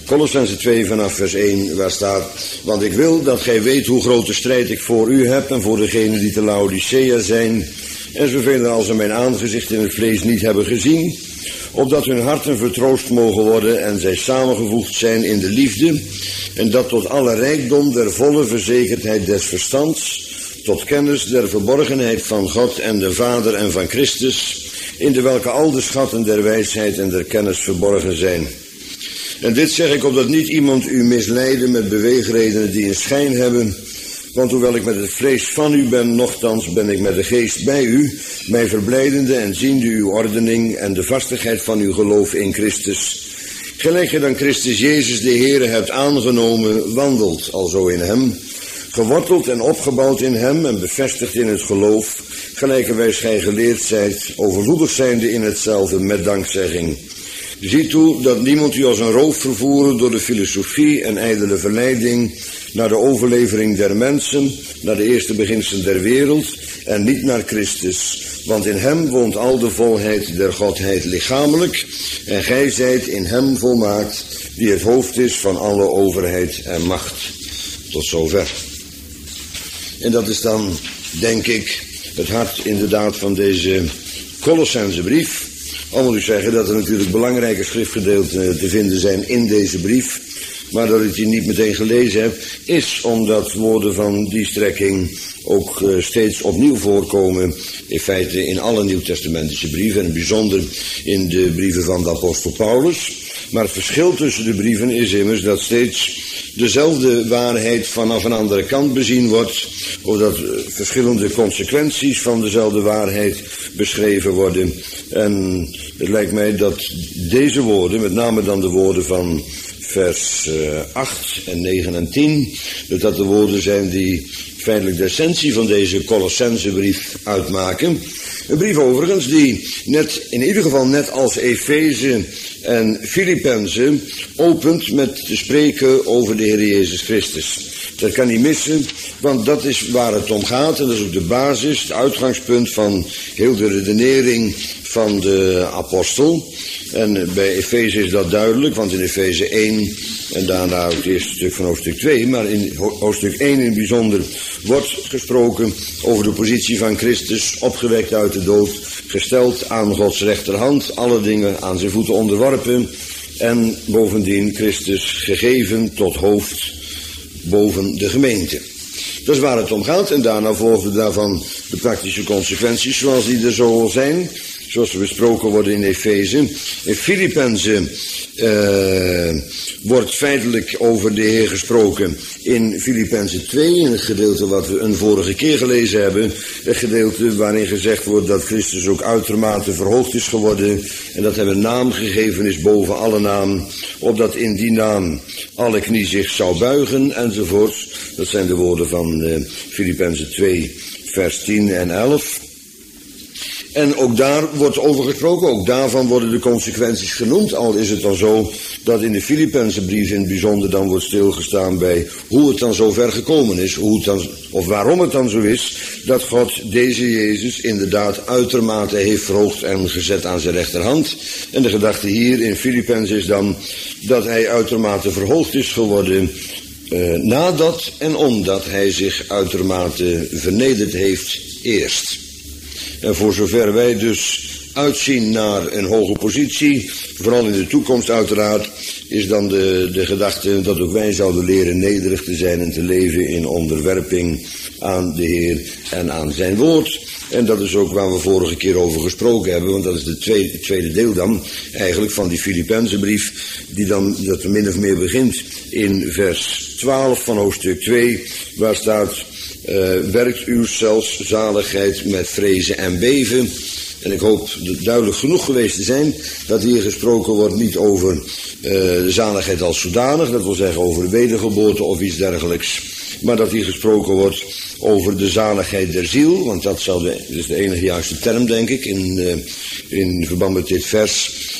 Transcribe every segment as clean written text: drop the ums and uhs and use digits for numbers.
Kolossenzen 2 vanaf vers 1, waar staat: want ik wil dat gij weet hoe grote strijd ik voor u heb en voor degenen die te Laodicea zijn, en zoveel als er mijn aangezicht in het vlees niet hebben gezien, opdat hun harten vertroost mogen worden en zij samengevoegd zijn in de liefde, en dat tot alle rijkdom der volle verzekerdheid des verstands, tot kennis der verborgenheid van God en de Vader en van Christus, in de welke al de schatten der wijsheid en der kennis verborgen zijn. En dit zeg ik opdat niet iemand u misleide met beweegredenen die een schijn hebben, want hoewel ik met het vlees van u ben, nochtans ben ik met de geest bij u, mij verblijdende en ziende uw ordening en de vastigheid van uw geloof in Christus. Gelijk je dan Christus Jezus de Heere hebt aangenomen, wandelt alzo in hem, geworteld en opgebouwd in hem en bevestigd in het geloof, gelijkerwijs gij geleerd zijt, overvloedig zijnde in hetzelfde met dankzegging. Zie toe dat niemand u als een roof vervoeren door de filosofie en ijdele verleiding, naar de overlevering der mensen, naar de eerste beginselen der wereld en niet naar Christus. Want in hem woont al de volheid der Godheid lichamelijk en gij zijt in hem volmaakt, die het hoofd is van alle overheid en macht. Tot zover. En dat is dan, denk ik, het hart inderdaad van deze Kolossenzenbrief. Al moet ik zeggen dat er natuurlijk belangrijke schriftgedeelten te vinden zijn in deze brief, maar dat ik die niet meteen gelezen heb, is omdat woorden van die strekking ook steeds opnieuw voorkomen, in feite in alle nieuwtestamentische brieven, en bijzonder in de brieven van de apostel Paulus. Maar het verschil tussen de brieven is immers dat steeds dezelfde waarheid vanaf een andere kant bezien wordt, of dat verschillende consequenties van dezelfde waarheid beschreven worden. En het lijkt mij dat deze woorden, met name dan de woorden van vers 8 en 9 en 10, dat de woorden zijn die feitelijk de essentie van deze Kolossenzenbrief uitmaken. Een brief overigens die in ieder geval net als Efeze en Filippenzen opent met te spreken over de Heer Jezus Christus. Dat kan niet missen, want dat is waar het om gaat en dat is ook de basis, het uitgangspunt van heel de redenering van de apostel. En bij Efeze is dat duidelijk, want in Efeze 1 en daarna het eerste stuk van hoofdstuk 2, maar in hoofdstuk 1 in het bijzonder wordt gesproken over de positie van Christus, opgewekt uit de dood, gesteld aan Gods rechterhand, alle dingen aan zijn voeten onderworpen en bovendien Christus gegeven tot hoofd boven de gemeente. Dat is waar het om gaat en daarna volgen daarvan de praktische consequenties zoals die er zo zijn, zoals ze besproken worden in Efeze. In Filippenzen wordt feitelijk over de Heer gesproken in Filippenzen 2, in het gedeelte wat we een vorige keer gelezen hebben, het gedeelte waarin gezegd wordt dat Christus ook uitermate verhoogd is geworden en dat hem een naam gegeven is boven alle naam, opdat in die naam alle knie zich zou buigen enzovoort. Dat zijn de woorden van Filippenzen 2 vers 10 en 11. En ook daar wordt over gesproken, ook daarvan worden de consequenties genoemd, al is het dan zo dat in de Filippenzenbrief in het bijzonder dan wordt stilgestaan bij hoe het dan zo ver gekomen is, of waarom het dan zo is dat God deze Jezus inderdaad uitermate heeft verhoogd en gezet aan zijn rechterhand. En de gedachte hier in Filippenzen is dan dat hij uitermate verhoogd is geworden nadat en omdat hij zich uitermate vernederd heeft eerst. En voor zover wij dus uitzien naar een hoge positie, vooral in de toekomst uiteraard, is dan de gedachte dat ook wij zouden leren nederig te zijn en te leven in onderwerping aan de Heer en aan zijn woord. En dat is ook waar we vorige keer over gesproken hebben, want dat is het tweede deel dan eigenlijk van die Filippenzenbrief, die dan dat min of meer begint in vers 12 van hoofdstuk 2, waar staat: werkt uw zelfs zaligheid met vrezen en beven. En ik hoop duidelijk genoeg geweest te zijn dat hier gesproken wordt niet over de zaligheid als zodanig, dat wil zeggen over de wedergeboorte of iets dergelijks, maar dat hier gesproken wordt over de zaligheid der ziel, want dat is de enige juiste term denk ik in verband met dit vers.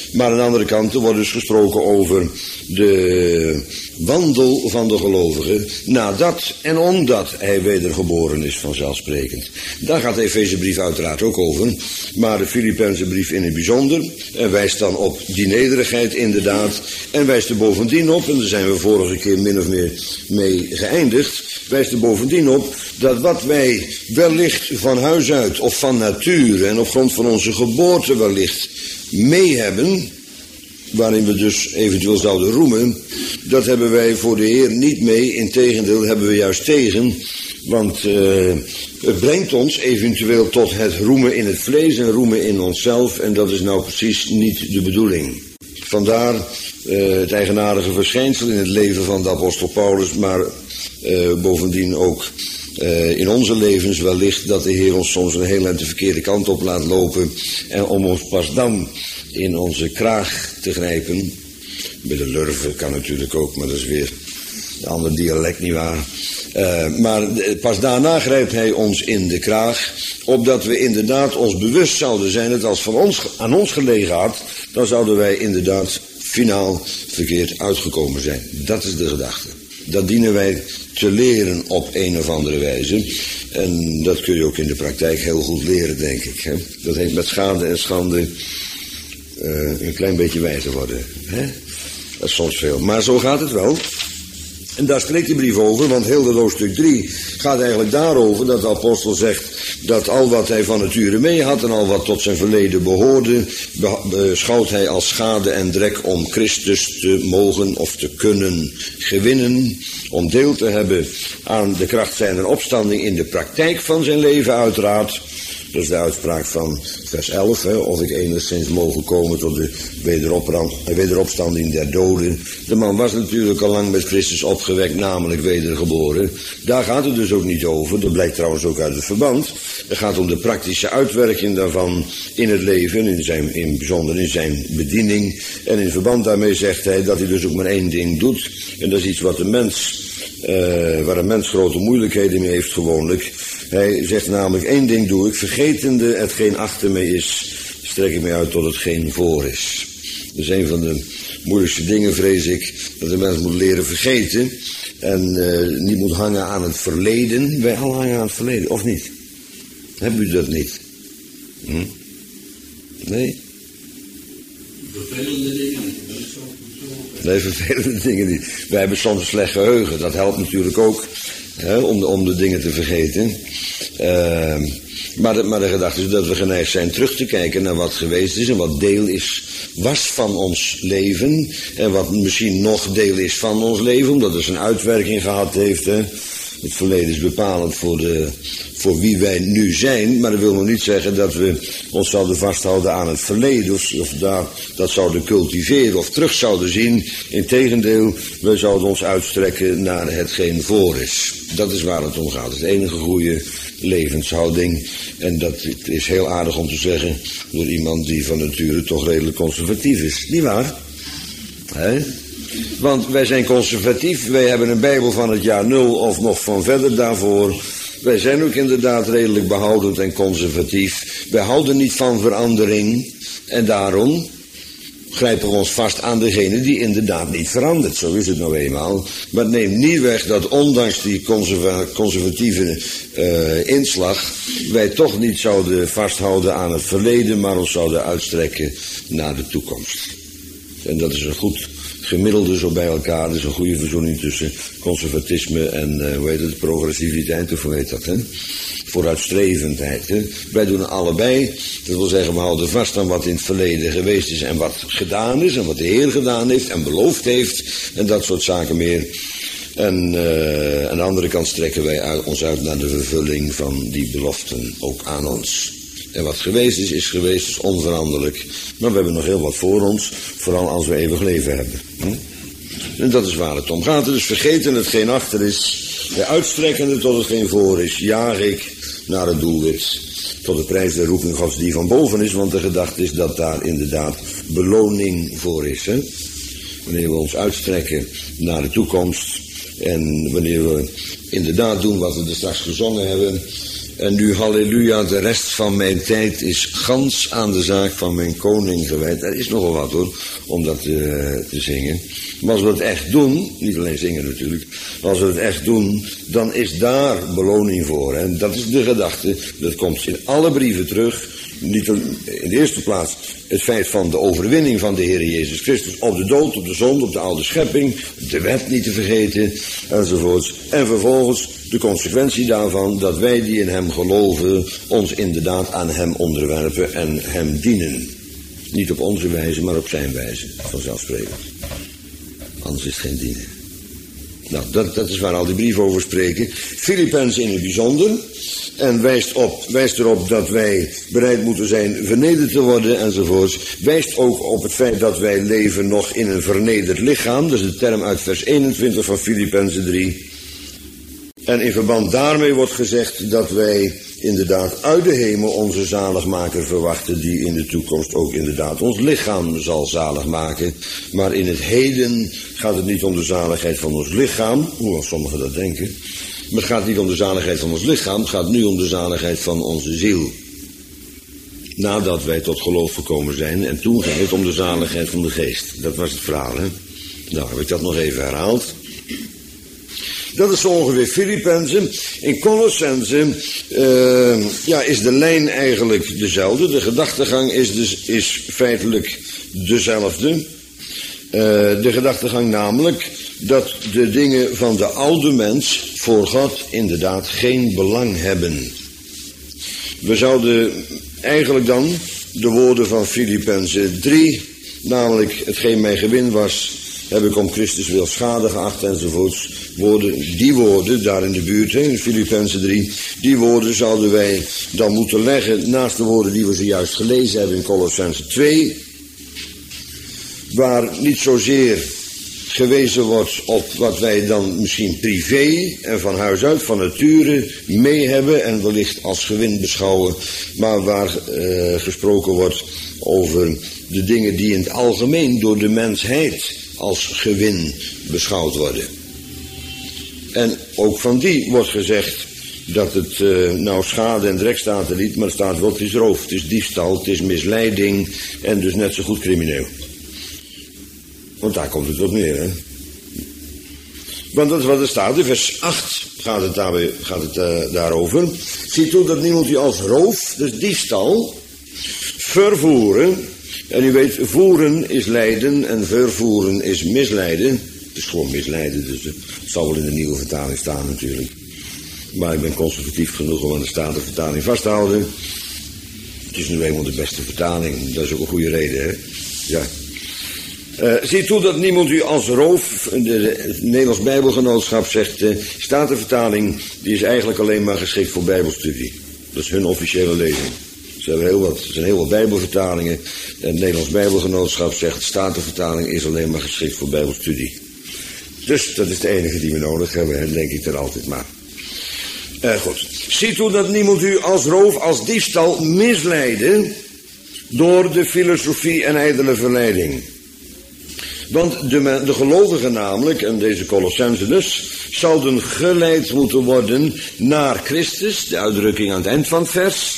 Maar aan de andere kant, er wordt dus gesproken over de wandel van de gelovige nadat en omdat hij wedergeboren is, vanzelfsprekend. Daar gaat de Efezebrief uiteraard ook over, maar de Filippenzenbrief in het bijzonder. En wijst dan op die nederigheid inderdaad. En wijst er bovendien op, en daar zijn we vorige keer min of meer mee geëindigd, wijst er bovendien op dat wat wij wellicht van huis uit of van nature en op grond van onze geboorte wellicht mee hebben, waarin we dus eventueel zouden roemen, dat hebben wij voor de Heer niet mee. Integendeel hebben we juist tegen, want het brengt ons eventueel tot het roemen in het vlees en roemen in onszelf, en dat is nou precies niet de bedoeling. Vandaar het eigenaardige verschijnsel in het leven van de apostel Paulus, maar bovendien ook in onze levens wellicht dat de Heer ons soms een heel eind de verkeerde kant op laat lopen en om ons pas dan in onze kraag te grijpen. Bij de lurven kan natuurlijk ook, maar dat is weer een ander dialect, nietwaar. Maar pas daarna grijpt hij ons in de kraag, opdat we inderdaad ons bewust zouden zijn dat als aan ons gelegen had, dan zouden wij inderdaad finaal verkeerd uitgekomen zijn. Dat is de gedachte. Dat dienen wij te leren op een of andere wijze. En dat kun je ook in de praktijk heel goed leren, denk ik. Hè? Dat heeft met schade en schande een klein beetje wijzer worden. Hè? Dat is soms veel. Maar zo gaat het wel. En daar spreekt de brief over, want heel dat hoofdstuk 3 gaat eigenlijk daarover dat de apostel zegt dat al wat hij van nature mee had en al wat tot zijn verleden behoorde, beschouwt hij als schade en drek om Christus te mogen of te kunnen gewinnen, om deel te hebben aan de kracht zijner opstanding in de praktijk van zijn leven uiteraard. Dat is de uitspraak van vers 11, hè, of ik enigszins mogen komen tot de wederopstanding der doden. De man was natuurlijk al lang met Christus opgewekt, namelijk wedergeboren. Daar gaat het dus ook niet over, dat blijkt trouwens ook uit het verband. Het gaat om de praktische uitwerking daarvan in het leven, in bijzonder in zijn bediening. En in verband daarmee zegt hij dat hij dus ook maar één ding doet. En dat is iets wat waar een mens grote moeilijkheden mee heeft gewoonlijk. Hij zegt namelijk één ding doe ik, vergetende hetgeen achter me is, strek ik mij uit tot hetgeen voor is. Dat is een van de moeilijkste dingen, vrees ik, dat de mens moet leren vergeten en niet moet hangen aan het verleden. Wij al hangen aan het verleden, of niet? Hebben u dat niet? Nee? Vervelende dingen. Nee, vervelende dingen niet. Wij hebben soms een slecht geheugen, dat helpt natuurlijk ook. Hè, om de dingen te vergeten. Maar de gedachte is dat we geneigd zijn terug te kijken naar wat geweest is en wat deel was van ons leven. En wat misschien nog deel is van ons leven, omdat het zijn uitwerking gehad heeft. Hè. Het verleden is bepalend voor wie wij nu zijn, maar dat wil nog niet zeggen dat we ons zouden vasthouden aan het verleden of dat zouden cultiveren of terug zouden zien. Integendeel, we zouden ons uitstrekken naar hetgeen voor is. Dat is waar het om gaat. Het is de enige goede levenshouding. En dat is heel aardig om te zeggen door iemand die van nature toch redelijk conservatief is. Niet waar? Hè? Want wij zijn conservatief, wij hebben een Bijbel van het jaar 0 of nog van verder daarvoor. Wij zijn ook inderdaad redelijk behoudend en conservatief. Wij houden niet van verandering en daarom grijpen we ons vast aan degene die inderdaad niet verandert. Zo is het nou eenmaal. Maar het neemt niet weg dat ondanks die conservatieve inslag wij toch niet zouden vasthouden aan het verleden, maar ons zouden uitstrekken naar de toekomst. En dat is een goed gemiddelde zo bij elkaar. Dat is een goede verzoening tussen conservatisme en progressiviteit, of hoe heet dat, hè? Vooruitstrevendheid. Hè? Wij doen allebei. Dat wil zeggen, we houden vast aan wat in het verleden geweest is en wat gedaan is en wat de Heer gedaan heeft en beloofd heeft en dat soort zaken meer. En aan de andere kant strekken wij ons uit naar de vervulling van die beloften ook aan ons. En wat geweest is geweest, is onveranderlijk. Maar we hebben nog heel wat voor ons, vooral als we eeuwig leven hebben. En dat is waar het om gaat. Dus vergeten hetgeen achter is, de uitstrekkende tot hetgeen voor is, jaag ik naar het doelwit. Tot de prijs der roeping Gods die van boven is, want de gedachte is dat daar inderdaad beloning voor is. Hè? Wanneer we ons uitstrekken naar de toekomst en wanneer we inderdaad doen wat we er straks gezongen hebben, En nu, halleluja, de rest van mijn tijd is gans aan de zaak van mijn koning gewijd. Er is nogal wat hoor, om dat te zingen. Maar als we het echt doen, niet alleen zingen natuurlijk, maar als we het echt doen, dan is daar beloning voor. En dat is de gedachte, dat komt in alle brieven terug. Niet in de eerste plaats het feit van de overwinning van de Heer Jezus Christus op de dood, op de zonde, op de oude schepping, de wet niet te vergeten, enzovoorts. En vervolgens de consequentie daarvan dat wij die in hem geloven, ons inderdaad aan hem onderwerpen en hem dienen. Niet op onze wijze, maar op zijn wijze, vanzelfsprekend. Anders is het geen dienen. Nou, dat is waar al die brieven over spreken. Filippenzen in het bijzonder. En wijst erop dat wij bereid moeten zijn vernederd te worden enzovoorts. Wijst ook op het feit dat wij leven nog in een vernederd lichaam. Dat is de term uit vers 21 van Filippenzen 3. En in verband daarmee wordt gezegd dat wij inderdaad uit de hemel onze zaligmaker verwachten, die in de toekomst ook inderdaad ons lichaam zal zalig maken. Maar in het heden gaat het niet om de zaligheid van ons lichaam, hoewel sommigen dat denken. Maar het gaat niet om de zaligheid van ons lichaam, het gaat nu om de zaligheid van onze ziel. Nadat wij tot geloof gekomen zijn, en toen ging het om de zaligheid van de geest. Dat was het verhaal, hè. Nou, heb ik dat nog even herhaald. Dat is zo ongeveer Filippenzen. In Colossenzen is de lijn eigenlijk dezelfde. De gedachtegang is feitelijk dezelfde. De gedachtegang namelijk dat de dingen van de oude mens voor God inderdaad geen belang hebben. We zouden eigenlijk dan de woorden van Filippenzen 3, namelijk hetgeen mij gewin was, heb ik om Christus wil schade geacht enzovoorts. Die woorden daar in de buurt, in Filippenzen 3, die woorden zouden wij dan moeten leggen naast de woorden die we zojuist gelezen hebben in Colossenzen 2, waar niet zozeer gewezen wordt op wat wij dan misschien privé en van huis uit, van nature, mee hebben en wellicht als gewin beschouwen, maar waar gesproken wordt over de dingen die in het algemeen door de mensheid als gewin beschouwd worden. En ook van die wordt gezegd dat het schade en drek staat er niet, maar het staat wel, het is roof, het is diefstal, het is misleiding en dus net zo goed crimineel. Want daar komt het op neer, hè. Want dat is wat er staat, in vers 8 gaat het daarover. Zie toe dat niemand u als roof, dus diefstal, vervoeren. En u weet, voeren is lijden en vervoeren is misleiden. Het is gewoon misleiden, dus het zal wel in de nieuwe vertaling staan natuurlijk. Maar ik ben conservatief genoeg om aan de Statenvertaling vast te houden. Het is nu eenmaal de beste vertaling, dat is ook een goede reden, hè. Ja. Zie toe dat niemand u als roof, het Nederlands Bijbelgenootschap zegt, Statenvertaling, die is eigenlijk alleen maar geschikt voor bijbelstudie. Dat is hun officiële lezing. Er zijn heel wat bijbelvertalingen. En het Nederlands Bijbelgenootschap zegt, Statenvertaling is alleen maar geschikt voor bijbelstudie. Dus dat is de enige die we nodig hebben, denk ik er altijd maar. Goed. Zie toe dat niemand u als roof, als diefstal misleiden door de filosofie en ijdele verleiding. Want de gelovigen namelijk, en deze Colossenzen dus, zouden geleid moeten worden naar Christus, de uitdrukking aan het eind van het vers.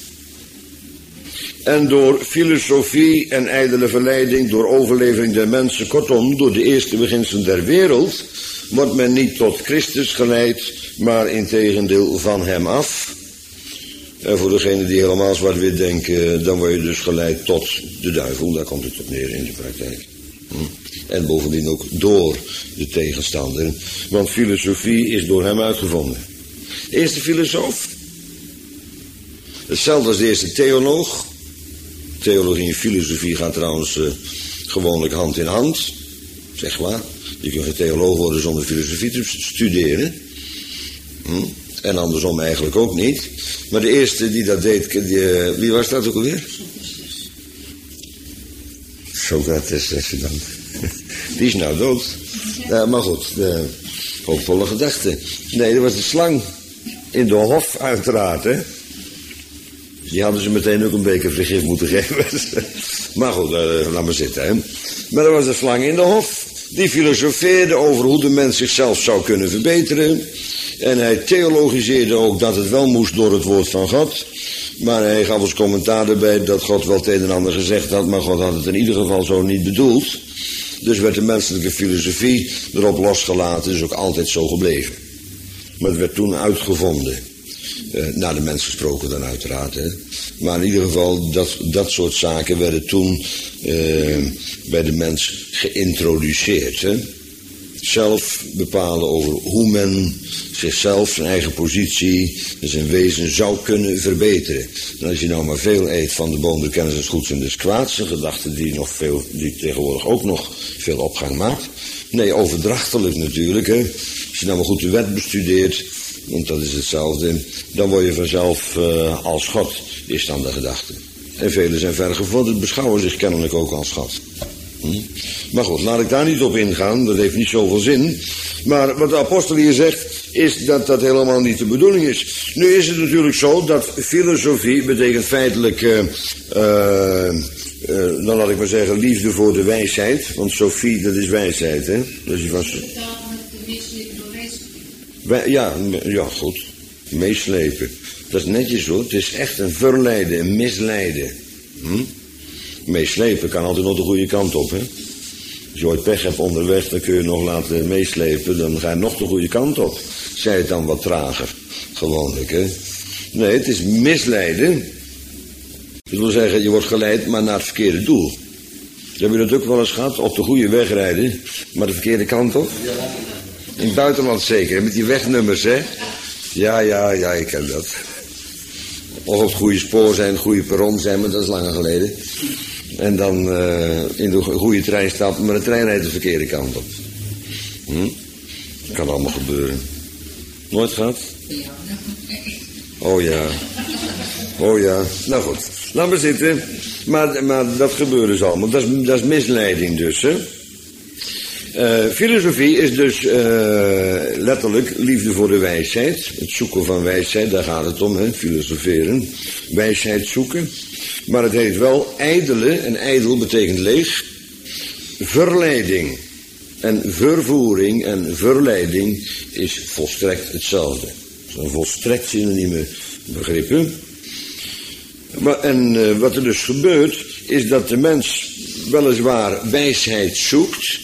En door filosofie en ijdele verleiding, door overlevering der mensen, kortom, door de eerste beginselen der wereld, wordt men niet tot Christus geleid, maar integendeel van hem af. En voor degenen die helemaal zwart-wit denken, dan word je dus geleid tot de duivel, daar komt het op neer in de praktijk. En bovendien ook door de tegenstander, want filosofie is door hem uitgevonden. De eerste filosoof, hetzelfde als de eerste theoloog. Theologie en filosofie gaan trouwens gewoonlijk hand in hand, zeg maar. Je kunt geen theoloog worden zonder filosofie te studeren. En andersom eigenlijk ook niet. Maar de eerste die dat deed, wie was dat ook alweer? Socrates, dan. Die is nou dood. Maar goed, hoopvolle gedachte. Nee, dat was de slang in de hof uiteraard, hè. Die hadden ze meteen ook een beker vergif moeten geven. Maar goed, laat maar zitten, hè. Maar er was een slang in de hof. Die filosofeerde over hoe de mens zichzelf zou kunnen verbeteren. En hij theologiseerde ook dat het wel moest door het woord van God. Maar hij gaf als commentaar erbij dat God wel het een en ander gezegd had, maar God had het in ieder geval zo niet bedoeld. Dus werd de menselijke filosofie erop losgelaten, is ook altijd zo gebleven. Maar het werd toen uitgevonden. Naar de mens gesproken dan uiteraard. Hè. Maar in ieder geval, dat soort zaken werden toen bij de mens geïntroduceerd. Hè. Zelf bepalen over hoe men zichzelf, zijn eigen positie en zijn wezen zou kunnen verbeteren. En als je nou maar veel eet van de boom de kennis des goeds en des kwaads, een gedachte die tegenwoordig ook nog veel opgang maakt. Nee, overdrachtelijk natuurlijk. Hè. Als je nou maar goed de wet bestudeert, want dat is hetzelfde, dan word je vanzelf als God, is dan de gedachte. En velen zijn vergevorderd, beschouwen zich kennelijk ook als God. Maar goed, laat ik daar niet op ingaan, dat heeft niet zoveel zin. Maar wat de apostel hier zegt, is dat dat helemaal niet de bedoeling is. Nu is het natuurlijk zo dat filosofie betekent feitelijk, dan laat ik maar zeggen, liefde voor de wijsheid. Want Sophie, dat is wijsheid, hè. Dus je was... Ja, goed. Meeslepen. Dat is netjes hoor. Het is echt een verleiden, een misleiden. Meeslepen kan altijd nog de goede kant op, hè. Als je ooit pech hebt onderweg, dan kun je nog laten meeslepen. Dan ga je nog de goede kant op. Zij het dan wat trager. Gewoonlijk, hè. Nee, het is misleiden. Dat wil zeggen, je wordt geleid, maar naar het verkeerde doel. Heb je dat ook wel eens gehad? Op de goede weg rijden, maar de verkeerde kant op? In het buitenland zeker, met die wegnummers, hè? Ja, ik ken dat. Of op het goede spoor zijn, het goede perron zijn, maar dat is langer geleden. En dan in de goede trein stappen, maar de trein rijdt de verkeerde kant op. Dat kan allemaal gebeuren. Nooit gehad? Oh ja. Nou goed, laat maar zitten. Maar dat gebeurt dus allemaal. Dat is misleiding dus, hè. Filosofie is dus letterlijk liefde voor de wijsheid. Het zoeken van wijsheid, daar gaat het om, hè, filosoferen. Wijsheid zoeken. Maar het heet wel ijdele, en ijdel betekent leeg. Verleiding. En vervoering en verleiding is volstrekt hetzelfde. Dat zijn volstrekt synonieme begrippen. En wat er dus gebeurt, is dat de mens weliswaar wijsheid zoekt.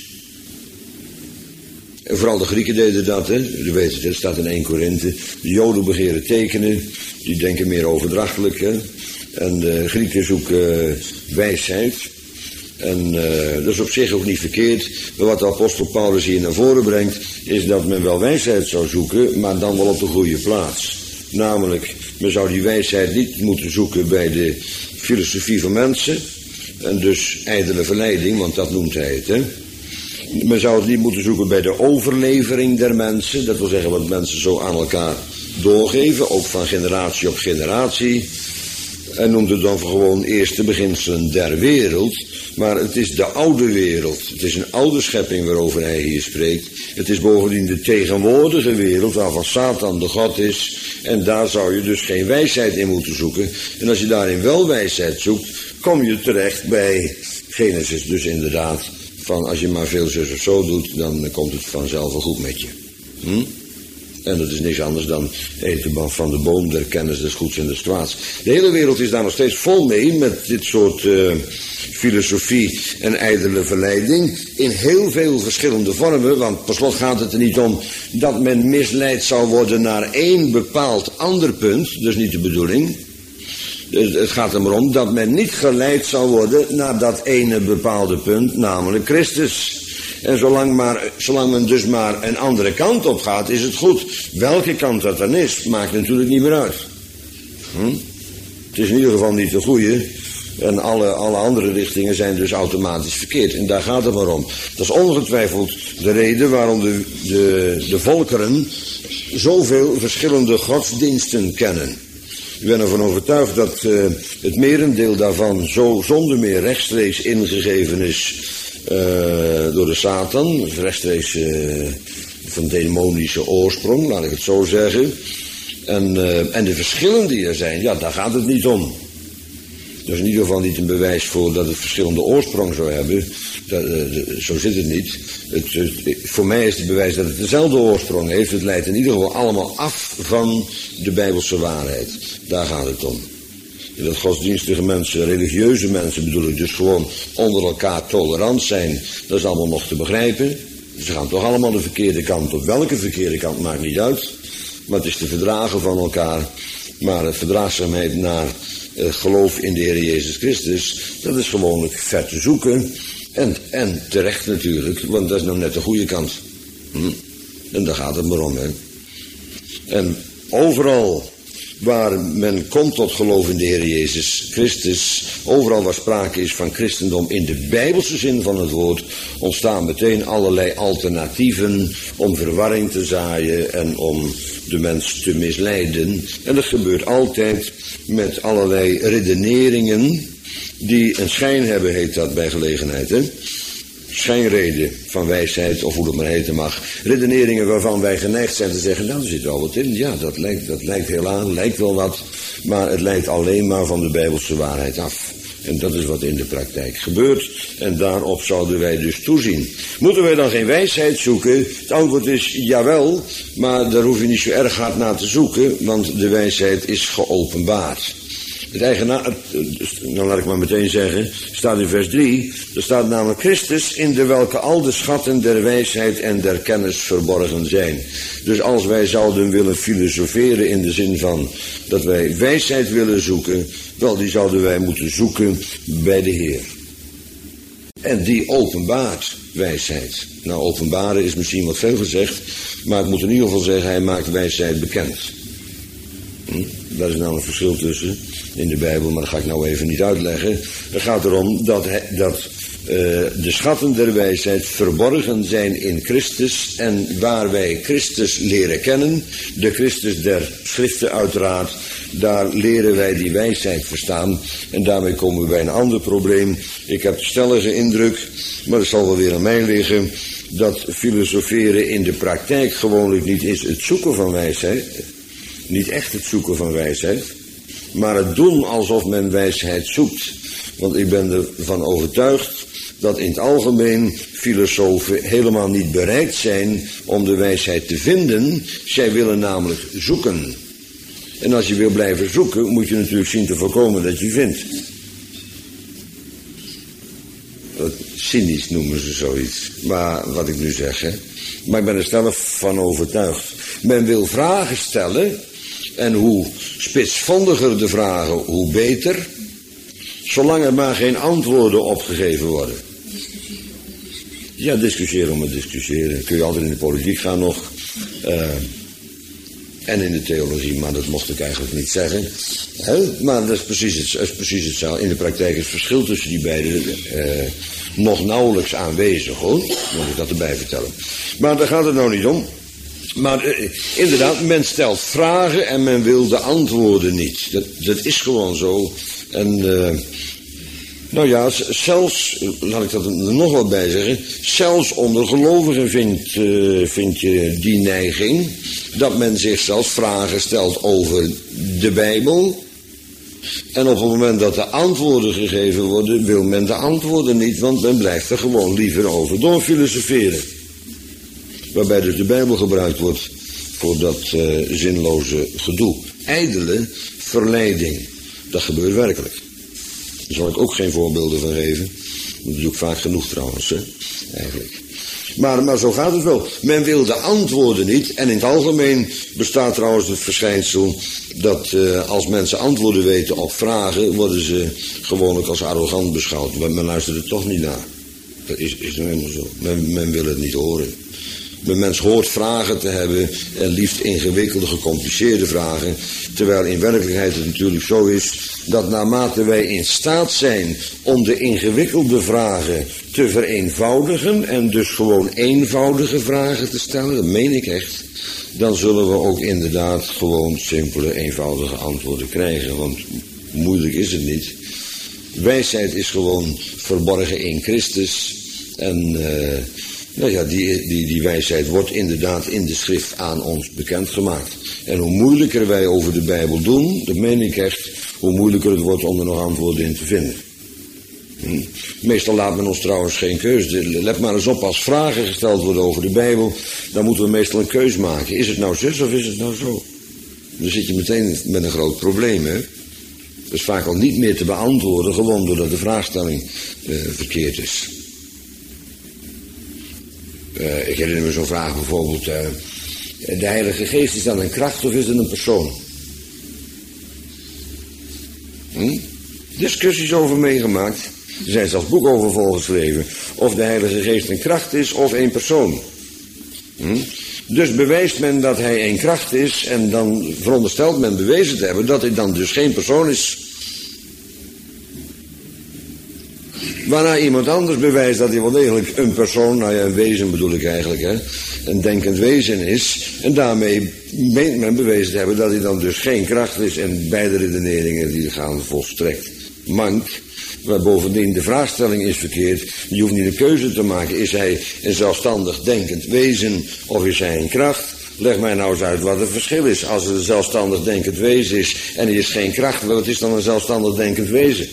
En vooral de Grieken deden dat, hè. U weet het, het staat in 1 Korinthe. De Joden begeren tekenen, die denken meer overdrachtelijk, hè. En de Grieken zoeken wijsheid. En dat is op zich ook niet verkeerd. Maar wat de apostel Paulus hier naar voren brengt, is dat men wel wijsheid zou zoeken, maar dan wel op de goede plaats. Namelijk, men zou die wijsheid niet moeten zoeken bij de filosofie van mensen. En dus ijdele verleiding, want dat noemt hij het, hè. Men zou het niet moeten zoeken bij de overlevering der mensen. Dat wil zeggen wat mensen zo aan elkaar doorgeven, ook van generatie op generatie. En noemt het dan gewoon eerste beginselen der wereld. Maar het is de oude wereld. Het is een oude schepping waarover hij hier spreekt. Het is bovendien de tegenwoordige wereld waarvan Satan de God is. En daar zou je dus geen wijsheid in moeten zoeken. En als je daarin wel wijsheid zoekt, kom je terecht bij Genesis. Dus inderdaad, van als je maar veel zus of zo doet, dan komt het vanzelf wel goed met je. En dat is niks anders dan eten van de boom der kennis des goeds en des kwaads. De hele wereld is daar nog steeds vol mee met dit soort filosofie en ijdele verleiding. In heel veel verschillende vormen, want per slot gaat het er niet om dat men misleid zou worden naar één bepaald ander punt. Dat is niet de bedoeling. Het gaat er maar om dat men niet geleid zou worden naar dat ene bepaalde punt, namelijk Christus. En zolang men dus maar een andere kant op gaat, is het goed. Welke kant dat dan is, maakt natuurlijk niet meer uit. Het is in ieder geval niet de goede. En alle andere richtingen zijn dus automatisch verkeerd. En daar gaat het maar om. Dat is ongetwijfeld de reden waarom de volkeren zoveel verschillende godsdiensten kennen. Ik ben ervan overtuigd dat het merendeel daarvan zo zonder meer rechtstreeks ingegeven is door de Satan. Rechtstreeks van demonische oorsprong, laat ik het zo zeggen. En de verschillen die er zijn, ja, daar gaat het niet om. Dat is in ieder geval niet een bewijs voor dat het verschillende oorsprong zou hebben. Zo zit het niet. Voor mij is het bewijs dat het dezelfde oorsprong heeft. Het leidt in ieder geval allemaal af van de Bijbelse waarheid. Daar gaat het om. Dat godsdienstige mensen, religieuze mensen bedoel ik, dus gewoon onder elkaar tolerant zijn, dat is allemaal nog te begrijpen. Ze gaan toch allemaal de verkeerde kant op. Welke verkeerde kant maakt niet uit. Maar het is te verdragen van elkaar. Maar verdraagzaamheid naar geloof in de Heer Jezus Christus, dat is gewoonlijk ver te zoeken. En terecht natuurlijk, want dat is nou net de goede kant. En daar gaat het maar om, hè. En overal waar men komt tot geloof in de Heer Jezus Christus, overal waar sprake is van christendom in de Bijbelse zin van het woord, ontstaan meteen allerlei alternatieven om verwarring te zaaien en om de mens te misleiden. En dat gebeurt altijd met allerlei redeneringen die een schijn hebben, heet dat bij gelegenheid, hè? Schijnreden van wijsheid, of hoe dat maar heten mag. Redeneringen waarvan wij geneigd zijn te zeggen, nou, er zit wel wat in. Ja, dat lijkt heel aan, lijkt wel wat. Maar het lijkt alleen maar van de Bijbelse waarheid af. En dat is wat in de praktijk gebeurt. En daarop zouden wij dus toezien. Moeten wij dan geen wijsheid zoeken? Het antwoord is jawel, maar daar hoef je niet zo erg hard naar te zoeken, want de wijsheid is geopenbaard. Nou laat ik maar meteen zeggen, staat in vers 3, er staat namelijk Christus in de welke al de schatten der wijsheid en der kennis verborgen zijn. Dus als wij zouden willen filosoferen in de zin van dat wij wijsheid willen zoeken, wel, die zouden wij moeten zoeken bij de Heer. En die openbaart wijsheid. Nou, openbaren is misschien wat veel gezegd, maar ik moet in ieder geval zeggen, hij maakt wijsheid bekend. Daar is nou een verschil tussen in de Bijbel, maar dat ga ik nou even niet uitleggen. Het gaat erom dat de schatten der wijsheid verborgen zijn in Christus. En waar wij Christus leren kennen, de Christus der Schriften uiteraard, daar leren wij die wijsheid verstaan. En daarmee komen we bij een ander probleem. Ik heb de stellige indruk, maar het zal wel weer aan mij liggen, dat filosoferen in de praktijk gewoonlijk niet is het zoeken van wijsheid. Niet echt het zoeken van wijsheid, maar het doen alsof men wijsheid zoekt. Want ik ben ervan overtuigd dat in het algemeen filosofen helemaal niet bereid zijn om de wijsheid te vinden. Zij willen namelijk zoeken. En als je wil blijven zoeken, moet je natuurlijk zien te voorkomen dat je vindt. Cynisch noemen ze zoiets. Maar wat ik nu zeg, hè. Maar ik ben er zelf van overtuigd. Men wil vragen stellen. En hoe spitsvondiger de vragen, hoe beter. Zolang er maar geen antwoorden opgegeven worden. Ja, discussiëren om het discussiëren. Kun je altijd in de politiek gaan nog. En in de theologie, maar dat mocht ik eigenlijk niet zeggen. Maar dat is precies hetzelfde. In de praktijk is het verschil tussen die beiden nog nauwelijks aanwezig, hoor. Moet ik dat erbij vertellen. Maar daar gaat het nou niet om. Maar inderdaad, men stelt vragen en men wil de antwoorden niet. Dat is gewoon zo. En nou ja, zelfs, laat ik dat er nog wat bij zeggen, zelfs onder gelovigen vind je die neiging dat men zich zelfs vragen stelt over de Bijbel. En op het moment dat de antwoorden gegeven worden, wil men de antwoorden niet, want men blijft er gewoon liever over doorfilosoferen. Waarbij dus de Bijbel gebruikt wordt voor dat zinloze gedoe. Ijdele verleiding. Dat gebeurt werkelijk. Daar zal ik ook geen voorbeelden van geven. Dat doe ik vaak genoeg trouwens, hè? Eigenlijk. Maar zo gaat het wel. Men wil de antwoorden niet. En in het algemeen bestaat trouwens het verschijnsel dat als mensen antwoorden weten op vragen, worden ze gewoonlijk als arrogant beschouwd. Maar men luistert er toch niet naar. Dat is nou helemaal zo. Men wil het niet horen. Een mens hoort vragen te hebben en liefst ingewikkelde, gecompliceerde vragen. Terwijl in werkelijkheid het natuurlijk zo is dat naarmate wij in staat zijn om de ingewikkelde vragen te vereenvoudigen en dus gewoon eenvoudige vragen te stellen, dat meen ik echt, dan zullen we ook inderdaad gewoon simpele, eenvoudige antwoorden krijgen. Want moeilijk is het niet. Wijsheid is gewoon verborgen in Christus en nou ja, die wijsheid wordt inderdaad in de schrift aan ons bekendgemaakt. En hoe moeilijker wij over de Bijbel doen, dat meen ik echt, hoe moeilijker het wordt om er nog antwoorden in te vinden. Meestal laat men ons trouwens geen keuze. Let maar eens op, als vragen gesteld worden over de Bijbel, dan moeten we meestal een keus maken. Is het nou zus of is het nou zo? Dan zit je meteen met een groot probleem, hè. Dat is vaak al niet meer te beantwoorden, gewoon doordat de vraagstelling verkeerd is. Ik herinner me zo'n vraag bijvoorbeeld, de Heilige Geest, is dat een kracht of is het een persoon? Discussies over meegemaakt. Er zijn zelfs boeken over volgeschreven. Of de Heilige Geest een kracht is of een persoon. Dus bewijst men dat hij een kracht is en dan veronderstelt men bewezen te hebben dat hij dan dus geen persoon is. Waarna iemand anders bewijst dat hij wel degelijk een persoon, nou ja, een wezen bedoel ik eigenlijk, hè, een denkend wezen is. En daarmee meent men bewezen te hebben dat hij dan dus geen kracht is. En beide redeneringen die gaan volstrekt mank. Maar bovendien, de vraagstelling is verkeerd. Je hoeft niet een keuze te maken. Is hij een zelfstandig denkend wezen of is hij een kracht? Leg mij nou eens uit wat het verschil is. Als het een zelfstandig denkend wezen is en hij is geen kracht, wat is dan een zelfstandig denkend wezen?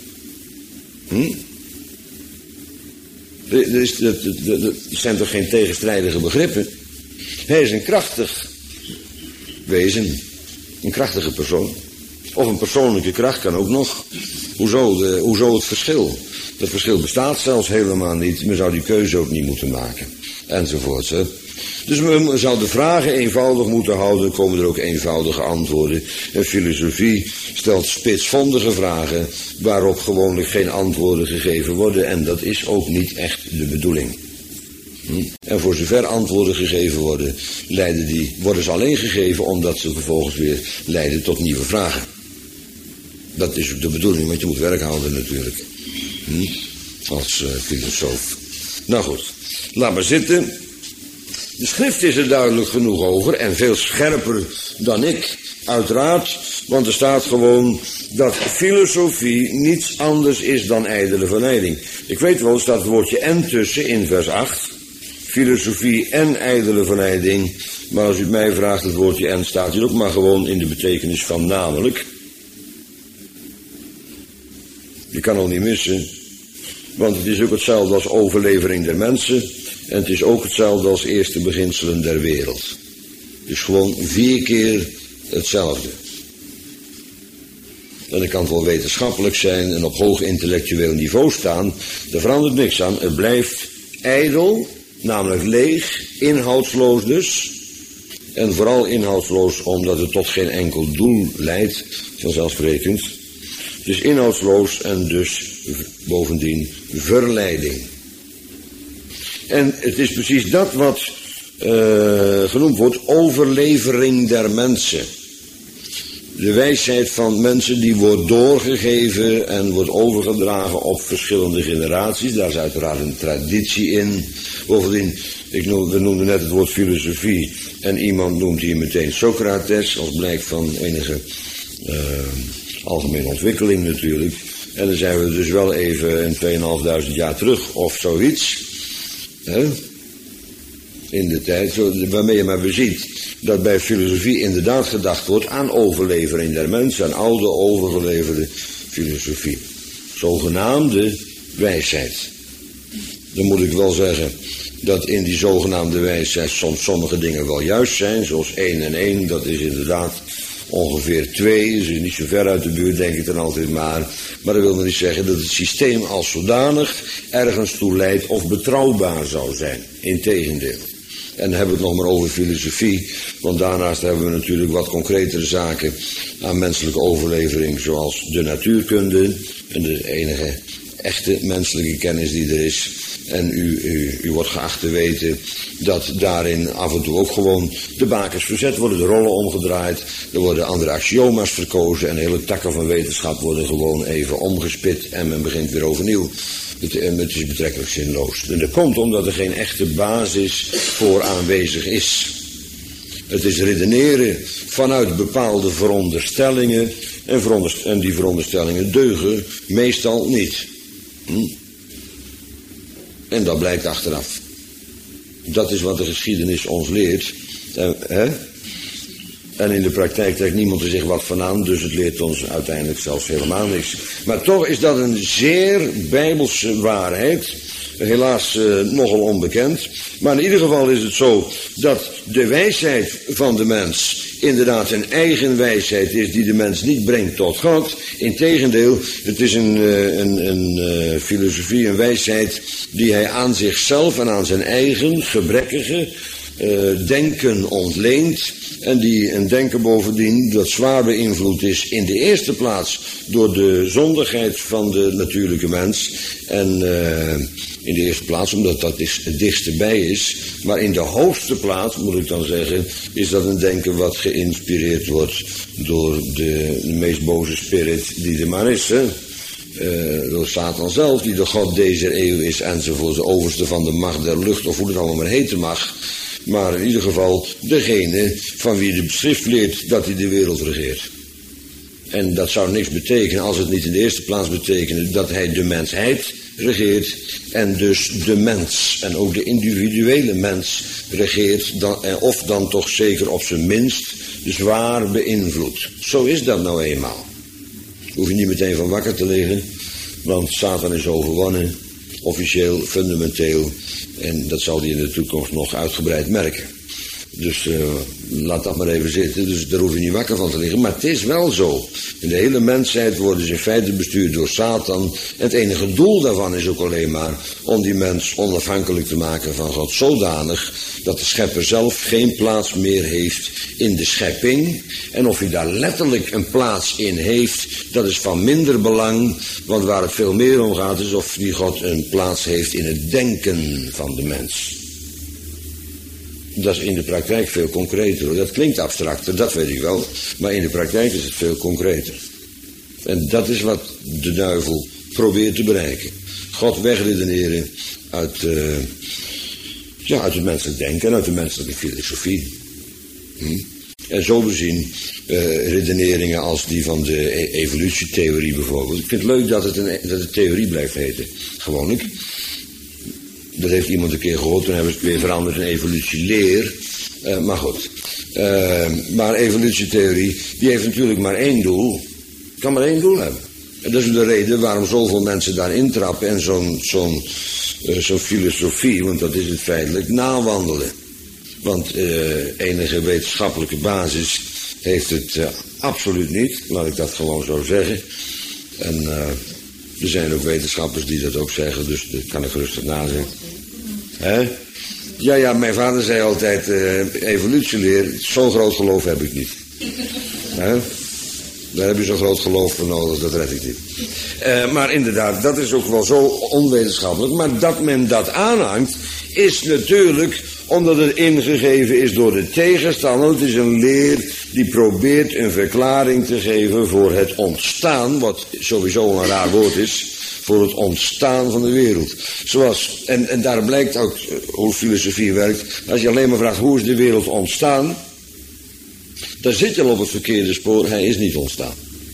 Er zijn toch geen tegenstrijdige begrippen? Hij is een krachtig wezen, een krachtige persoon. Of een persoonlijke kracht kan ook nog. Hoezo het verschil? Dat verschil bestaat zelfs helemaal niet. Men zou die keuze ook niet moeten maken. Enzovoort. Hè? Dus men zou de vragen eenvoudig moeten houden. Komen er ook eenvoudige antwoorden. En filosofie stelt spitsvondige vragen waarop gewoonlijk geen antwoorden gegeven worden. En dat is ook niet echt de bedoeling. En voor zover antwoorden gegeven worden, worden ze alleen gegeven omdat ze vervolgens weer leiden tot nieuwe vragen. Dat is ook de bedoeling, want je moet werk houden natuurlijk. Als filosoof. Nou goed, laat maar zitten. De schrift is er duidelijk genoeg over en veel scherper dan ik, uiteraard. Want er staat gewoon dat filosofie niets anders is dan ijdele verleiding. Ik weet wel, er staat het woordje en tussen in vers 8. Filosofie en ijdele verleiding. Maar als u het mij vraagt, het woordje en staat hier ook maar gewoon in de betekenis van namelijk. Je kan ook niet missen. Want het is ook hetzelfde als overlevering der mensen. En het is ook hetzelfde als eerste beginselen der wereld. Dus gewoon 4 keer hetzelfde. En dat kan wel wetenschappelijk zijn en op hoog intellectueel niveau staan. Daar verandert niks aan. Het blijft ijdel, namelijk leeg, inhoudsloos dus. En vooral inhoudsloos omdat het tot geen enkel doel leidt, vanzelfsprekend. Dus inhoudsloos en dus bovendien verleiding. En het is precies dat wat genoemd wordt overlevering der mensen. De wijsheid van mensen die wordt doorgegeven en wordt overgedragen op verschillende generaties. Daar is uiteraard een traditie in. Bovendien, we noemden net het woord filosofie en iemand noemt hier meteen Socrates als blijk van enige algemene ontwikkeling natuurlijk. En dan zijn we dus wel even in 2500 jaar terug of zoiets. Hè? In de tijd, waarmee je maar beziet dat bij filosofie inderdaad gedacht wordt aan overlevering der mensen, aan oude overgeleverde filosofie. Zogenaamde wijsheid. Dan moet ik wel zeggen dat in die zogenaamde wijsheid soms sommige dingen wel juist zijn, zoals 1 en 1, dat is inderdaad ongeveer 2, dus niet zo ver uit de buurt denk ik dan altijd maar. Maar dat wil nog niet zeggen dat het systeem als zodanig ergens toe leidt of betrouwbaar zou zijn. Integendeel. En dan hebben we het nog maar over filosofie, want daarnaast hebben we natuurlijk wat concretere zaken aan menselijke overlevering, zoals de natuurkunde en de enige echte menselijke kennis die er is. En u wordt geacht te weten dat daarin af en toe ook gewoon de bakens verzet worden, de rollen omgedraaid, er worden andere axioma's verkozen en hele takken van wetenschap worden gewoon even omgespit en men begint weer overnieuw. Het is betrekkelijk zinloos. En dat komt omdat er geen echte basis voor aanwezig is. Het is redeneren vanuit bepaalde veronderstellingen en die veronderstellingen deugen meestal niet. En dat blijkt achteraf. Dat is wat de geschiedenis ons leert. En in de praktijk trekt niemand er zich wat van aan, dus het leert ons uiteindelijk zelfs helemaal niks. Maar toch is dat een zeer bijbelse waarheid, helaas nogal onbekend. Maar in ieder geval is het zo dat de wijsheid van de mens inderdaad een eigen wijsheid is die de mens niet brengt tot God. Integendeel, het is een filosofie, een wijsheid die hij aan zichzelf en aan zijn eigen gebrekkige denken ontleent. En die een denken bovendien dat zwaar beïnvloed is in de eerste plaats door de zondigheid van de natuurlijke mens. En in de eerste plaats omdat dat het dichtste bij is. Maar in de hoogste plaats, moet ik dan zeggen, is dat een denken wat geïnspireerd wordt door de meest boze spirit die er maar is. Hè? Door Satan zelf, die de god deze eeuw is enzovoort, de overste van de macht der lucht, of hoe het allemaal maar heten mag. Maar in ieder geval degene van wie de schrift leert dat hij de wereld regeert. En dat zou niks betekenen als het niet in de eerste plaats betekende dat hij de mensheid regeert en dus de mens en ook de individuele mens regeert, of dan toch zeker op zijn minst zwaar beïnvloedt. Zo is dat nou eenmaal. Hoef je niet meteen van wakker te liggen, want Satan is overwonnen, officieel, fundamenteel, en dat zal hij in de toekomst nog uitgebreid merken. Dus laat dat maar even zitten, dus daar hoef je niet wakker van te liggen. Maar het is wel zo. In de hele mensheid worden ze in feite bestuurd door Satan. En het enige doel daarvan is ook alleen maar om die mens onafhankelijk te maken van God. Zodanig dat de schepper zelf geen plaats meer heeft in de schepping. En of hij daar letterlijk een plaats in heeft, dat is van minder belang. Want waar het veel meer om gaat is of die God een plaats heeft in het denken van de mens. Dat is in de praktijk veel concreter. Dat klinkt abstracter, dat weet ik wel. Maar in de praktijk is het veel concreter. En dat is wat de duivel probeert te bereiken. God wegredeneren uit het menselijk denken en uit de menselijke filosofie. En zo bezien redeneringen als die van de evolutietheorie bijvoorbeeld. Ik vind het leuk dat het theorie blijft heten. Gewoonlijk. Dat heeft iemand een keer gehoord, toen hebben ze het weer veranderd in evolutieleer. Maar goed. Maar evolutietheorie, die heeft natuurlijk maar één doel. Kan maar één doel hebben. En dat is de reden waarom zoveel mensen daarin trappen en zo'n filosofie, want dat is het feitelijk, nawandelen. Want enige wetenschappelijke basis heeft het absoluut niet, laat ik dat gewoon zo zeggen. En er zijn ook wetenschappers die dat ook zeggen, dus dat kan ik rustig nazeggen. Hè? Ja, mijn vader zei altijd, evolutieleer, zo'n groot geloof heb ik niet. Hè? Daar heb je zo'n groot geloof voor nodig, dat red ik niet. Maar inderdaad, dat is ook wel zo onwetenschappelijk. Maar dat men dat aanhangt, is natuurlijk omdat het ingegeven is door de tegenstander. Het is een leer die probeert een verklaring te geven voor het ontstaan, wat sowieso een raar woord is, voor het ontstaan van de wereld. En daar blijkt ook hoe filosofie werkt. Als je alleen maar vraagt, hoe is de wereld ontstaan? Dan zit je al op het verkeerde spoor, hij is niet ontstaan.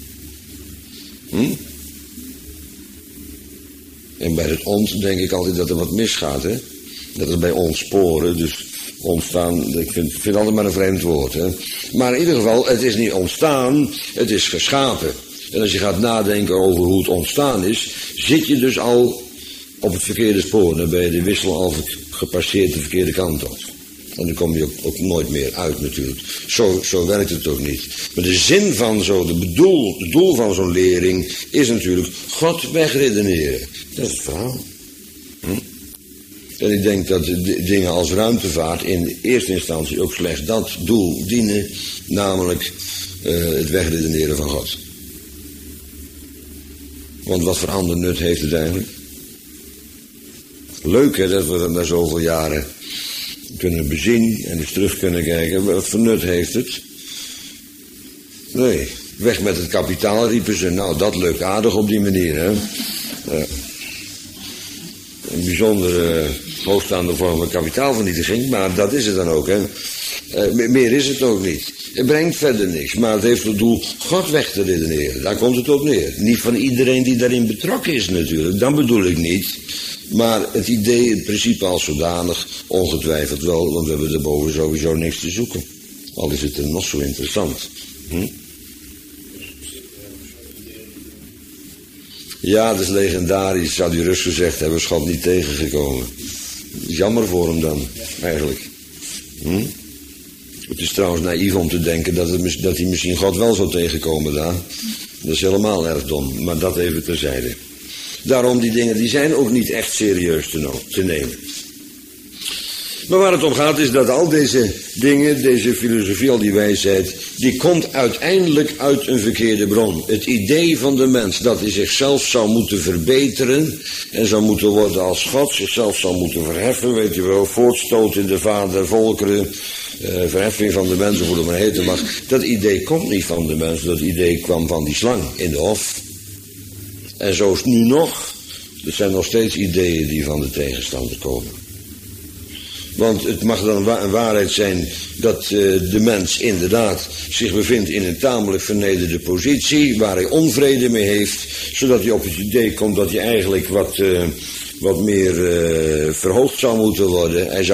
En bij het denk ik altijd dat er wat misgaat, hè. Dat is bij ontsporen, dus ontstaan, ik vind het altijd maar een vreemd woord, hè. Maar in ieder geval, het is niet ontstaan, het is geschapen. En als je gaat nadenken over hoe het ontstaan is, zit je dus al op het verkeerde spoor. Dan ben je de wissel al gepasseerd de verkeerde kant op. En dan kom je ook nooit meer uit natuurlijk. Zo werkt het ook niet. Maar de zin van het doel van zo'n lering is natuurlijk God wegredeneren. Dat is het verhaal. En ik denk dat dingen als ruimtevaart in eerste instantie ook slechts dat doel dienen. Namelijk het wegredeneren van God. Want wat voor ander nut heeft het eigenlijk? Leuk hè, dat we dat na zoveel jaren kunnen bezien en eens terug kunnen kijken. Wat voor nut heeft het? Nee, weg met het kapitaal riepen ze. Nou, dat lukt aardig op die manier, hè. Een bijzondere hoogstaande vorm van kapitaalvernietiging, maar dat is het dan ook, hè. Meer is het ook niet. Het brengt verder niks, maar het heeft het doel God weg te redeneren. Daar komt het op neer. Niet van iedereen die daarin betrokken is natuurlijk, dat bedoel ik niet. Maar het idee, het principe als zodanig, ongetwijfeld wel, want we hebben daarboven sowieso niks te zoeken. Al is het nog zo interessant. Ja, dat is legendarisch, zou die Rus gezegd hebben, is God niet tegengekomen. Jammer voor hem dan, eigenlijk. Het is trouwens naïef om te denken dat hij misschien God wel zou tegenkomen daar. Dat is helemaal erg dom, maar dat even terzijde. Daarom, die dingen die zijn ook niet echt serieus te nemen. Maar waar het om gaat is dat al deze dingen, deze filosofie, al die wijsheid, die komt uiteindelijk uit een verkeerde bron. Het idee van de mens dat hij zichzelf zou moeten verbeteren en zou moeten worden als God, zichzelf zou moeten verheffen, weet je wel, voortstoot in de vader der volkeren, verheffing van de mensen, hoe het maar heten mag. Dat idee komt niet van de mens, dat idee kwam van die slang in de hof. En zo is het nu nog. Er zijn nog steeds ideeën die van de tegenstander komen. Want het mag dan een waarheid zijn dat de mens inderdaad zich bevindt in een tamelijk vernederde positie, waar hij onvrede mee heeft, zodat hij op het idee komt dat hij eigenlijk wat meer verhoogd zou moeten worden. Hij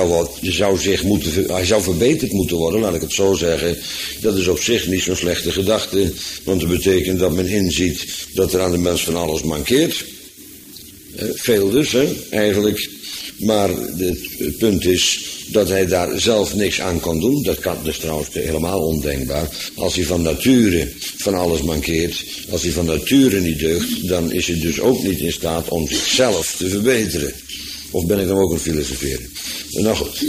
zou verbeterd moeten worden, laat ik het zo zeggen. Dat is op zich niet zo'n slechte gedachte, want dat betekent dat men inziet dat er aan de mens van alles mankeert. Veel dus, eigenlijk. Maar het punt is dat hij daar zelf niks aan kan doen. Dat is trouwens helemaal ondenkbaar. Als hij van nature van alles mankeert, als hij van nature niet deugt, dan is hij dus ook niet in staat om zichzelf te verbeteren. Of ben ik dan ook aan het filosoferen? Nou goed,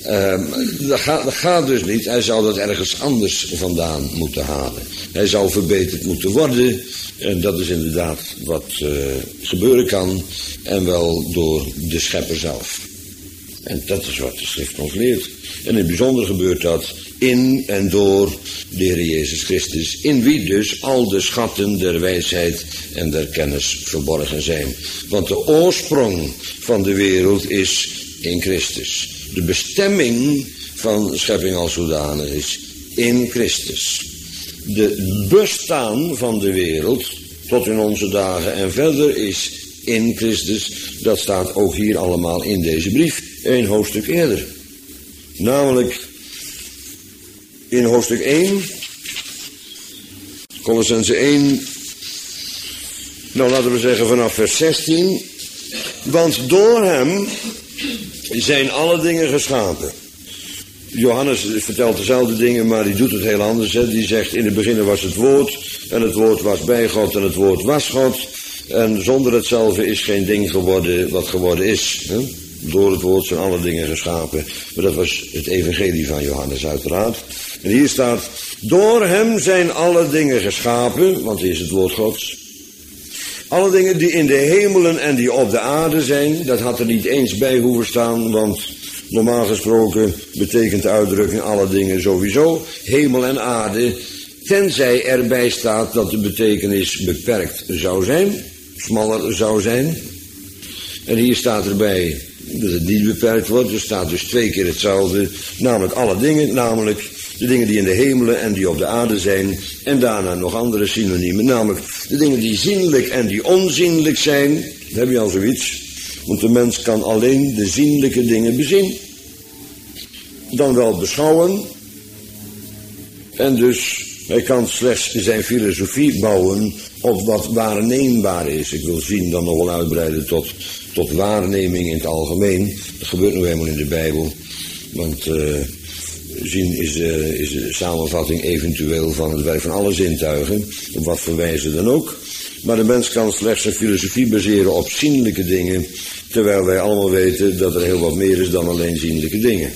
dat gaat dus niet. Hij zou dat ergens anders vandaan moeten halen. Hij zou verbeterd moeten worden. En dat is inderdaad wat gebeuren kan. En wel door de schepper zelf. En dat is wat de schrift ons leert. En in het bijzonder gebeurt dat in en door de Heer Jezus Christus. In wie dus al de schatten der wijsheid en der kennis verborgen zijn. Want de oorsprong van de wereld is in Christus. De bestemming van de schepping als zodanig is in Christus. De bestaan van de wereld tot in onze dagen en verder is in Christus. Dat staat ook hier allemaal in deze brief. 1 hoofdstuk eerder. Namelijk in hoofdstuk 1. Colossenzen 1. Nou, laten we zeggen vanaf vers 16. Want door hem zijn alle dingen geschapen. Johannes vertelt dezelfde dingen, maar die doet het heel anders. Hè. Die zegt, in het begin was het woord, en het woord was bij God, en het woord was God. En zonder hetzelfde is geen ding geworden wat geworden is. Hè. Door het woord zijn alle dingen geschapen. Maar dat was het evangelie van Johannes uiteraard. En hier staat, door hem zijn alle dingen geschapen, want hij is het woord Gods. Alle dingen die in de hemelen en die op de aarde zijn, dat had er niet eens bij hoeven staan, want normaal gesproken betekent de uitdrukking alle dingen sowieso, hemel en aarde, tenzij erbij staat dat de betekenis beperkt zou zijn, smaller zou zijn. En hier staat erbij dat het niet beperkt wordt, er staat dus 2 keer hetzelfde, namelijk alle dingen, namelijk de dingen die in de hemelen en die op de aarde zijn, en daarna nog andere synoniemen, namelijk de dingen die zienlijk en die onzienlijk zijn. Dan heb je al zoiets, want de mens kan alleen de zienlijke dingen bezien, dan wel beschouwen, en dus hij kan slechts zijn filosofie bouwen op wat waarneembaar is. Ik wil zien dan nog wel uitbreiden tot waarneming in het algemeen. Dat gebeurt nu helemaal in de Bijbel, want zien is de samenvatting eventueel van het werk van alle zintuigen, op wat voor wijze dan ook. Maar de mens kan slechts zijn filosofie baseren op zienlijke dingen, terwijl wij allemaal weten dat er heel wat meer is dan alleen zienlijke dingen.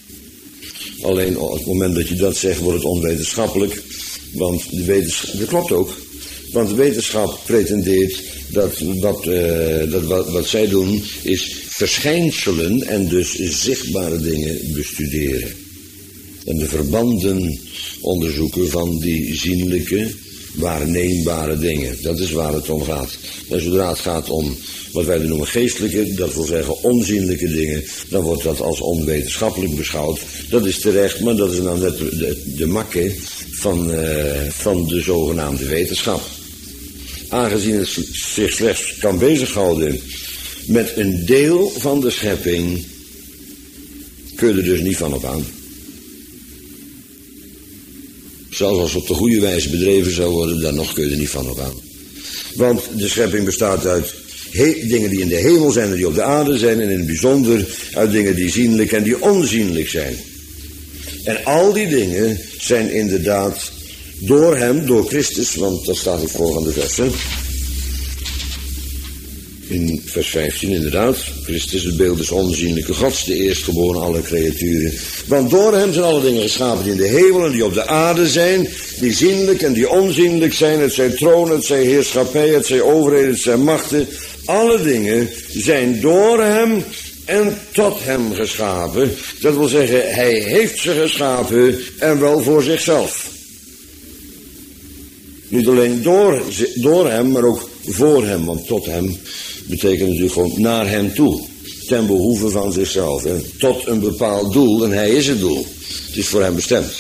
Alleen op het moment dat je dat zegt, wordt het onwetenschappelijk, want dat klopt ook. Want de wetenschap pretendeert dat wat zij doen is verschijnselen en dus zichtbare dingen bestuderen. En de verbanden onderzoeken van die zienlijke, waarneembare dingen. Dat is waar het om gaat. En zodra het gaat om wat wij noemen geestelijke, dat wil zeggen onzienlijke dingen, dan wordt dat als onwetenschappelijk beschouwd. Dat is terecht, maar dat is nou net de makke van de zogenaamde wetenschap. Aangezien het zich slechts kan bezighouden met een deel van de schepping, kun je er dus niet van op aan. Zelfs als het op de goede wijze bedreven zou worden, dan nog kun je er niet van op aan. Want de schepping bestaat uit dingen die in de hemel zijn en die op de aarde zijn, en in het bijzonder uit dingen die zienlijk en die onzienlijk zijn. En al die dingen zijn inderdaad door hem, door Christus, want dat staat in het volgende vers. In vers 15 inderdaad, Christus, het beeld des onzienlijke Gods, de eerstgeboren aller creaturen. Want door hem zijn alle dingen geschapen die in de hemel en die op de aarde zijn, die zienlijk en die onzienlijk zijn, het zij tronen, het zij heerschappij, het zij overheden, het zij machten. Alle dingen zijn door hem en tot hem geschapen. Dat wil zeggen, hij heeft ze geschapen en wel voor zichzelf. Niet alleen door hem, maar ook voor hem, want tot hem betekent natuurlijk gewoon naar hem toe. Ten behoeve van zichzelf. En tot een bepaald doel, en hij is het doel. Het is voor hem bestemd.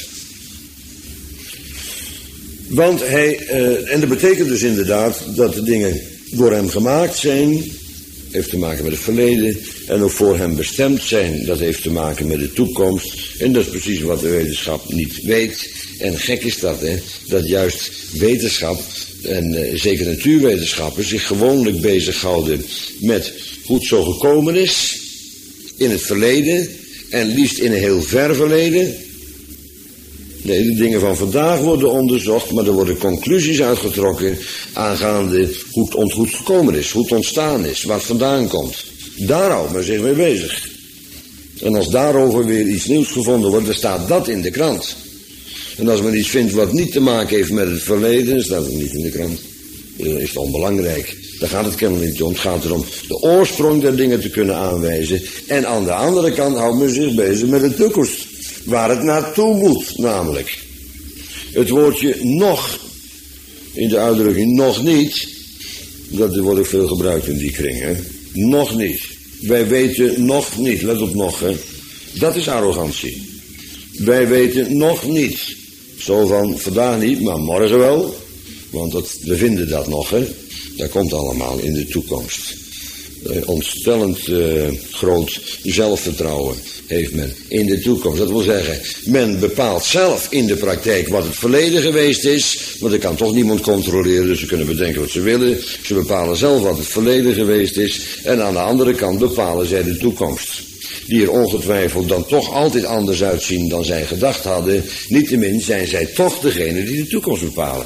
Want en dat betekent dus inderdaad dat de dingen door hem gemaakt zijn, heeft te maken met het verleden, en ook voor hem bestemd zijn, dat heeft te maken met de toekomst. En dat is precies wat de wetenschap niet weet. En gek is dat, dat juist wetenschap, en zeker natuurwetenschappen, zich gewoonlijk bezighouden met hoe het zo gekomen is, in het verleden, en liefst in een heel ver verleden. Nee, de dingen van vandaag worden onderzocht, maar er worden conclusies uitgetrokken aangaande hoe het gekomen is, hoe het ontstaan is, waar het vandaan komt. Daar houdt men zich mee bezig. En als daarover weer iets nieuws gevonden wordt, dan staat dat in de krant. En als men iets vindt wat niet te maken heeft met het verleden, dan staat het niet in de krant. Dan is het onbelangrijk. Daar gaat het kennelijk niet om. Het gaat erom de oorsprong der dingen te kunnen aanwijzen. En aan de andere kant houdt men zich bezig met de toekomst. Waar het naartoe moet, namelijk. Het woordje nog, in de uitdrukking nog niet, dat wordt ook veel gebruikt in die kring, hè. Nog niet. Wij weten nog niet, let op nog, hè. Dat is arrogantie. Wij weten nog niet. Zo van vandaag niet, maar morgen wel. Want we vinden dat nog, hè. Dat komt allemaal in de toekomst. Ontstellend groot zelfvertrouwen heeft men in de toekomst. Dat wil zeggen, men bepaalt zelf in de praktijk wat het verleden geweest is. Want er kan toch niemand controleren, dus ze kunnen bedenken wat ze willen. Ze bepalen zelf wat het verleden geweest is. En aan de andere kant bepalen zij de toekomst. Die er ongetwijfeld dan toch altijd anders uitzien dan zij gedacht hadden. Niettemin zijn zij toch degene die de toekomst bepalen.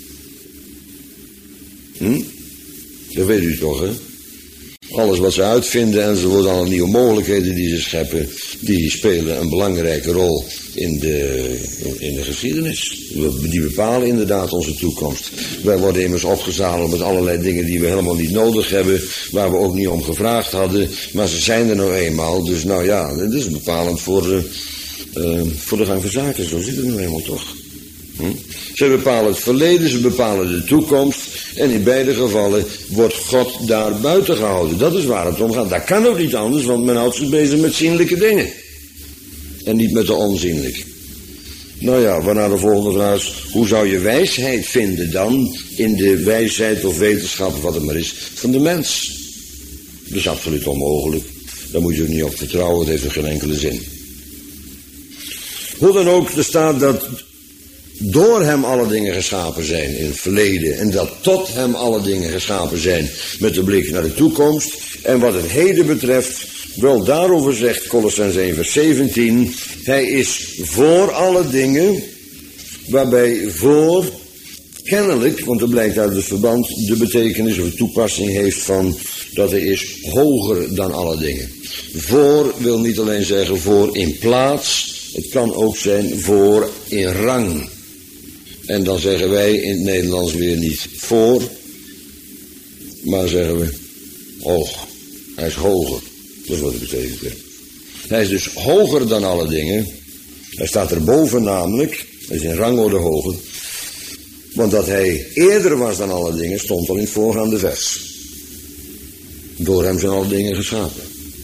Dat weet u toch, hè? Alles wat ze uitvinden enzovoort, alle nieuwe mogelijkheden die ze scheppen, die spelen een belangrijke rol in de geschiedenis. Die bepalen inderdaad onze toekomst. Wij worden immers opgezadeld met allerlei dingen die we helemaal niet nodig hebben, waar we ook niet om gevraagd hadden, maar ze zijn er nou eenmaal. Dus nou ja, dat is bepalend voor de gang van zaken. Zo zit het nou eenmaal toch. Ze bepalen het verleden, ze bepalen de toekomst. En in beide gevallen wordt God daar buiten gehouden. Dat is waar het om gaat. Dat kan ook niet anders, want men houdt zich bezig met zienlijke dingen. En niet met de onzienlijke. Nou ja, waarna de volgende vraag is, hoe zou je wijsheid vinden dan in de wijsheid of wetenschap, wat het maar is, van de mens? Dat is absoluut onmogelijk. Daar moet je ook niet op vertrouwen, het heeft ook geen enkele zin. Hoe dan ook, er staat dat door hem alle dingen geschapen zijn in het verleden. En dat tot hem alle dingen geschapen zijn met de blik naar de toekomst. En wat het heden betreft, wel daarover zegt Colossens 1 vers 17. Hij is voor alle dingen, waarbij voor kennelijk, want er blijkt uit het verband, de betekenis of de toepassing heeft van dat hij is hoger dan alle dingen. Voor wil niet alleen zeggen voor in plaats, het kan ook zijn voor in rang. En dan zeggen wij in het Nederlands weer niet voor, maar zeggen we hoog. Hij is hoger. Dat is wat het betekent. Hè. Hij is dus hoger dan alle dingen. Hij staat erboven namelijk. Hij is in rangorde hoger. Want dat hij eerder was dan alle dingen stond al in het voorgaande vers. Door hem zijn alle dingen geschapen.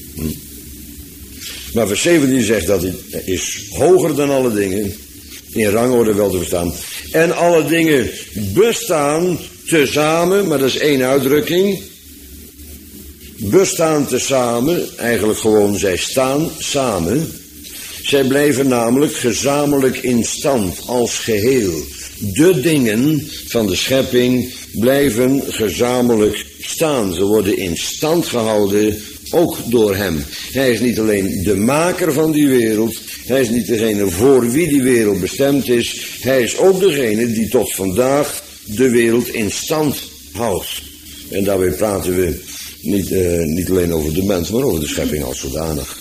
Maar vers 17 zegt dat hij is hoger dan alle dingen. In rangorde wel te verstaan. En alle dingen bestaan tezamen, maar dat is één uitdrukking. Bestaan tezamen, eigenlijk gewoon zij staan samen. Zij blijven namelijk gezamenlijk in stand als geheel. De dingen van de schepping blijven gezamenlijk staan. Ze worden in stand gehouden, ook door hem. Hij is niet alleen de maker van die wereld. Hij is niet degene voor wie die wereld bestemd is. Hij is ook degene die tot vandaag de wereld in stand houdt. En daarbij praten we niet alleen over de mens, maar over de schepping als zodanig.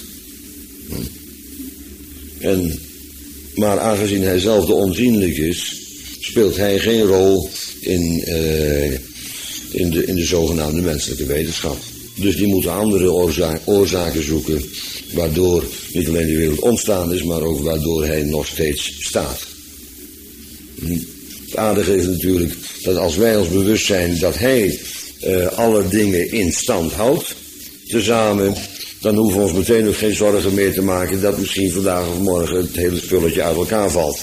Maar aangezien hij zelf de onzienlijk is, speelt hij geen rol in de zogenaamde menselijke wetenschap. Dus die moeten andere oorzaken zoeken, waardoor niet alleen de wereld ontstaan is, maar ook waardoor hij nog steeds staat. Het aardige is natuurlijk dat als wij ons bewust zijn dat hij alle dingen in stand houdt, tezamen, dan hoeven we ons meteen ook geen zorgen meer te maken dat misschien vandaag of morgen het hele spulletje uit elkaar valt.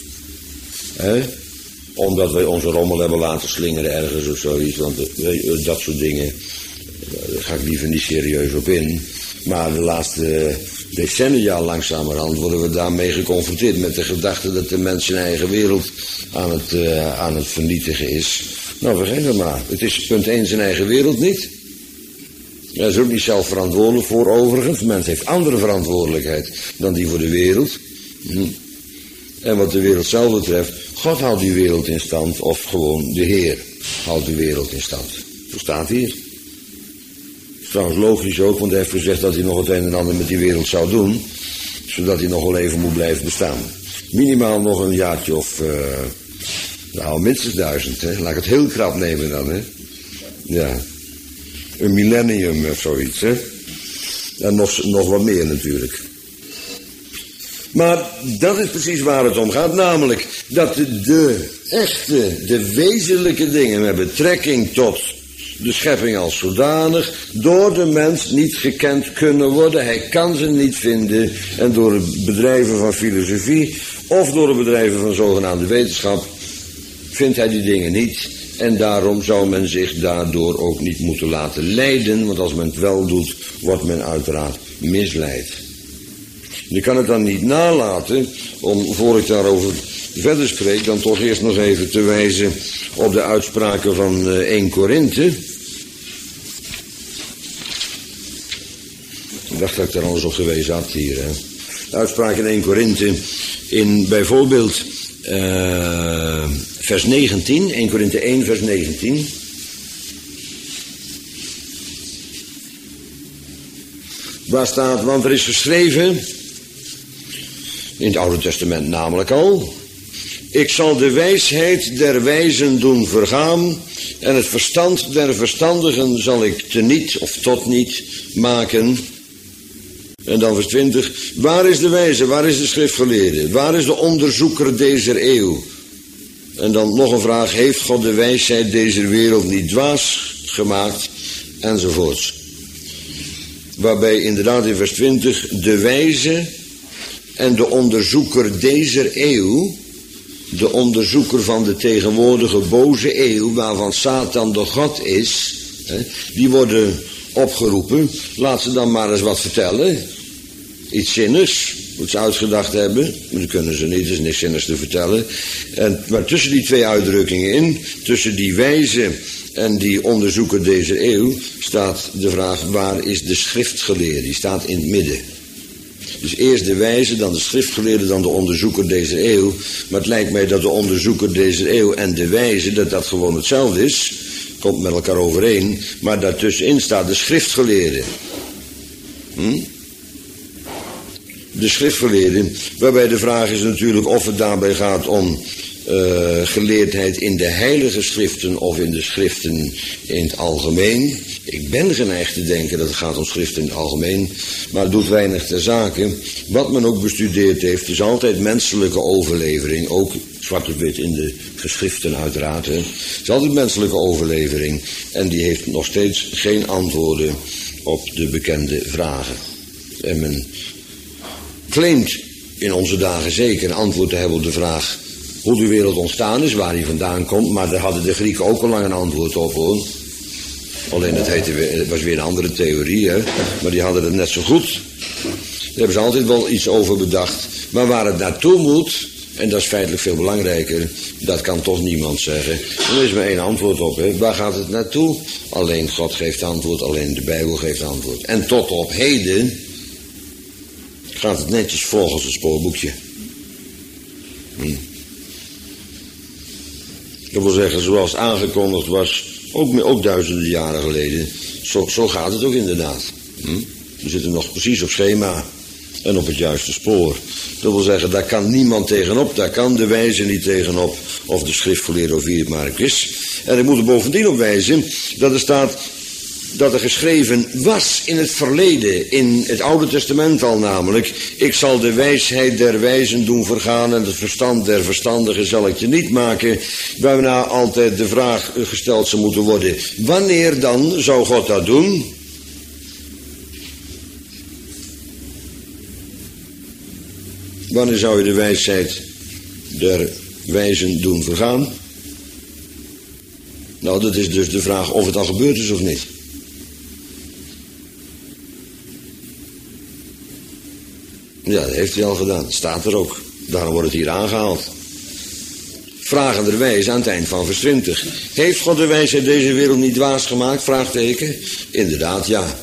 Omdat wij onze rommel hebben laten slingeren ergens of zoiets, want dat soort dingen, daar ga ik liever niet serieus op in. Maar de laatste decennia langzamerhand worden we daarmee geconfronteerd met de gedachte dat de mens zijn eigen wereld aan het vernietigen is. Nou, vergeet het maar. Het is punt 1 zijn eigen wereld niet. Hij is ook niet zelf verantwoordelijk voor overigens. De mens heeft andere verantwoordelijkheid dan die voor de wereld. En wat de wereld zelf betreft, God houdt die wereld in stand, of gewoon de Heer houdt de wereld in stand. Zo staat hier. Trouwens logisch ook, want hij heeft gezegd dat hij nog het een en ander met die wereld zou doen, zodat hij nog wel even moet blijven bestaan. Minimaal nog een jaartje of, minstens 1000, hè. Laat ik het heel krap nemen dan, hè. Ja. Een millennium of zoiets, hè. En nog wat meer natuurlijk. Maar dat is precies waar het om gaat, namelijk dat de wezenlijke dingen met betrekking tot de schepping als zodanig door de mens niet gekend kunnen worden. Hij kan ze niet vinden en door het bedrijven van filosofie of door het bedrijven van zogenaamde wetenschap vindt hij die dingen niet. En daarom zou men zich daardoor ook niet moeten laten leiden, want als men het wel doet, wordt men uiteraard misleid. Je kan het dan niet nalaten om, voor ik daarover verder spreek, dan toch eerst nog even te wijzen op de uitspraken van 1 Korinthe. Ik dacht dat ik daar anders op gewezen had hier. Hè. De uitspraak in 1 Korinthe in bijvoorbeeld vers 19, 1 Korinthe 1 vers 19. Waar staat, want er is geschreven, in het Oude Testament namelijk al, ik zal de wijsheid der wijzen doen vergaan en het verstand der verstandigen zal ik teniet of tot niet maken. En dan vers 20, waar is de wijze, waar is de schriftgeleerde, waar is de onderzoeker deze eeuw? En dan nog een vraag, heeft God de wijsheid deze wereld niet dwaas gemaakt? Enzovoorts. Waarbij inderdaad in vers 20 de wijze en de onderzoeker deze eeuw, de onderzoeker van de tegenwoordige boze eeuw, waarvan Satan de God is, die worden opgeroepen. Laat ze dan maar eens wat vertellen. Iets zinnigs, wat ze uitgedacht hebben. Maar dat kunnen ze niet, er is niks zinnigs te vertellen. Maar tussen die twee uitdrukkingen in, tussen die wijze en die onderzoeker deze eeuw, staat de vraag, waar is de schriftgeleerde? Die staat in het midden. Dus eerst de wijze, dan de schriftgeleerde, dan de onderzoeker deze eeuw. Maar het lijkt mij dat de onderzoeker deze eeuw en de wijze, dat gewoon hetzelfde is. Komt met elkaar overeen. Maar daartussenin staat de schriftgeleerde. De schriftgeleerde, waarbij de vraag is natuurlijk of het daarbij gaat om geleerdheid in de heilige schriften of in de schriften in het algemeen. Ik ben geneigd te denken dat het gaat om schriften in het algemeen, maar het doet weinig ter zake. Wat men ook bestudeerd heeft, is altijd menselijke overlevering, ook zwart op wit in de geschriften uiteraard. Het is altijd menselijke overlevering en die heeft nog steeds geen antwoorden op de bekende vragen. En men claimt in onze dagen zeker een antwoord te hebben op de vraag hoe de wereld ontstaan is, waar die vandaan komt, maar daar hadden de Grieken ook al lang een antwoord op, hoor. Alleen het was weer een andere theorie, hè? Maar die hadden het net zo goed. hebben ze altijd wel iets over bedacht. Maar waar het naartoe moet, en dat is feitelijk veel belangrijker, dat kan toch niemand zeggen. Er is maar één antwoord op, hè. Waar gaat het naartoe? Alleen God geeft antwoord, alleen de Bijbel geeft antwoord. En tot op heden gaat het netjes volgens het spoorboekje. Dat wil zeggen, zoals het aangekondigd was, ook duizenden jaren geleden, zo gaat het ook inderdaad. We zitten nog precies op schema en op het juiste spoor. Dat wil zeggen, daar kan niemand tegenop, daar kan de wijze niet tegenop, of de schriftgeleerde of wie het maar ook is. En ik moet er bovendien op wijzen dat er staat dat er geschreven was in het verleden, in het Oude Testament al namelijk, ik zal de wijsheid der wijzen doen vergaan en het verstand der verstandigen zal ik je niet maken, waarna altijd de vraag gesteld zou moeten worden, wanneer dan zou God dat doen? Wanneer zou je de wijsheid der wijzen doen vergaan? Nou, dat is dus de vraag of het al gebeurd is of niet. Ja, dat heeft hij al gedaan. Dat staat er ook. Daarom wordt het hier aangehaald. Vragenderwijs aan het eind van vers 20. Heeft God de wijsheid deze wereld niet dwaas gemaakt? Vraagteken. Inderdaad, ja.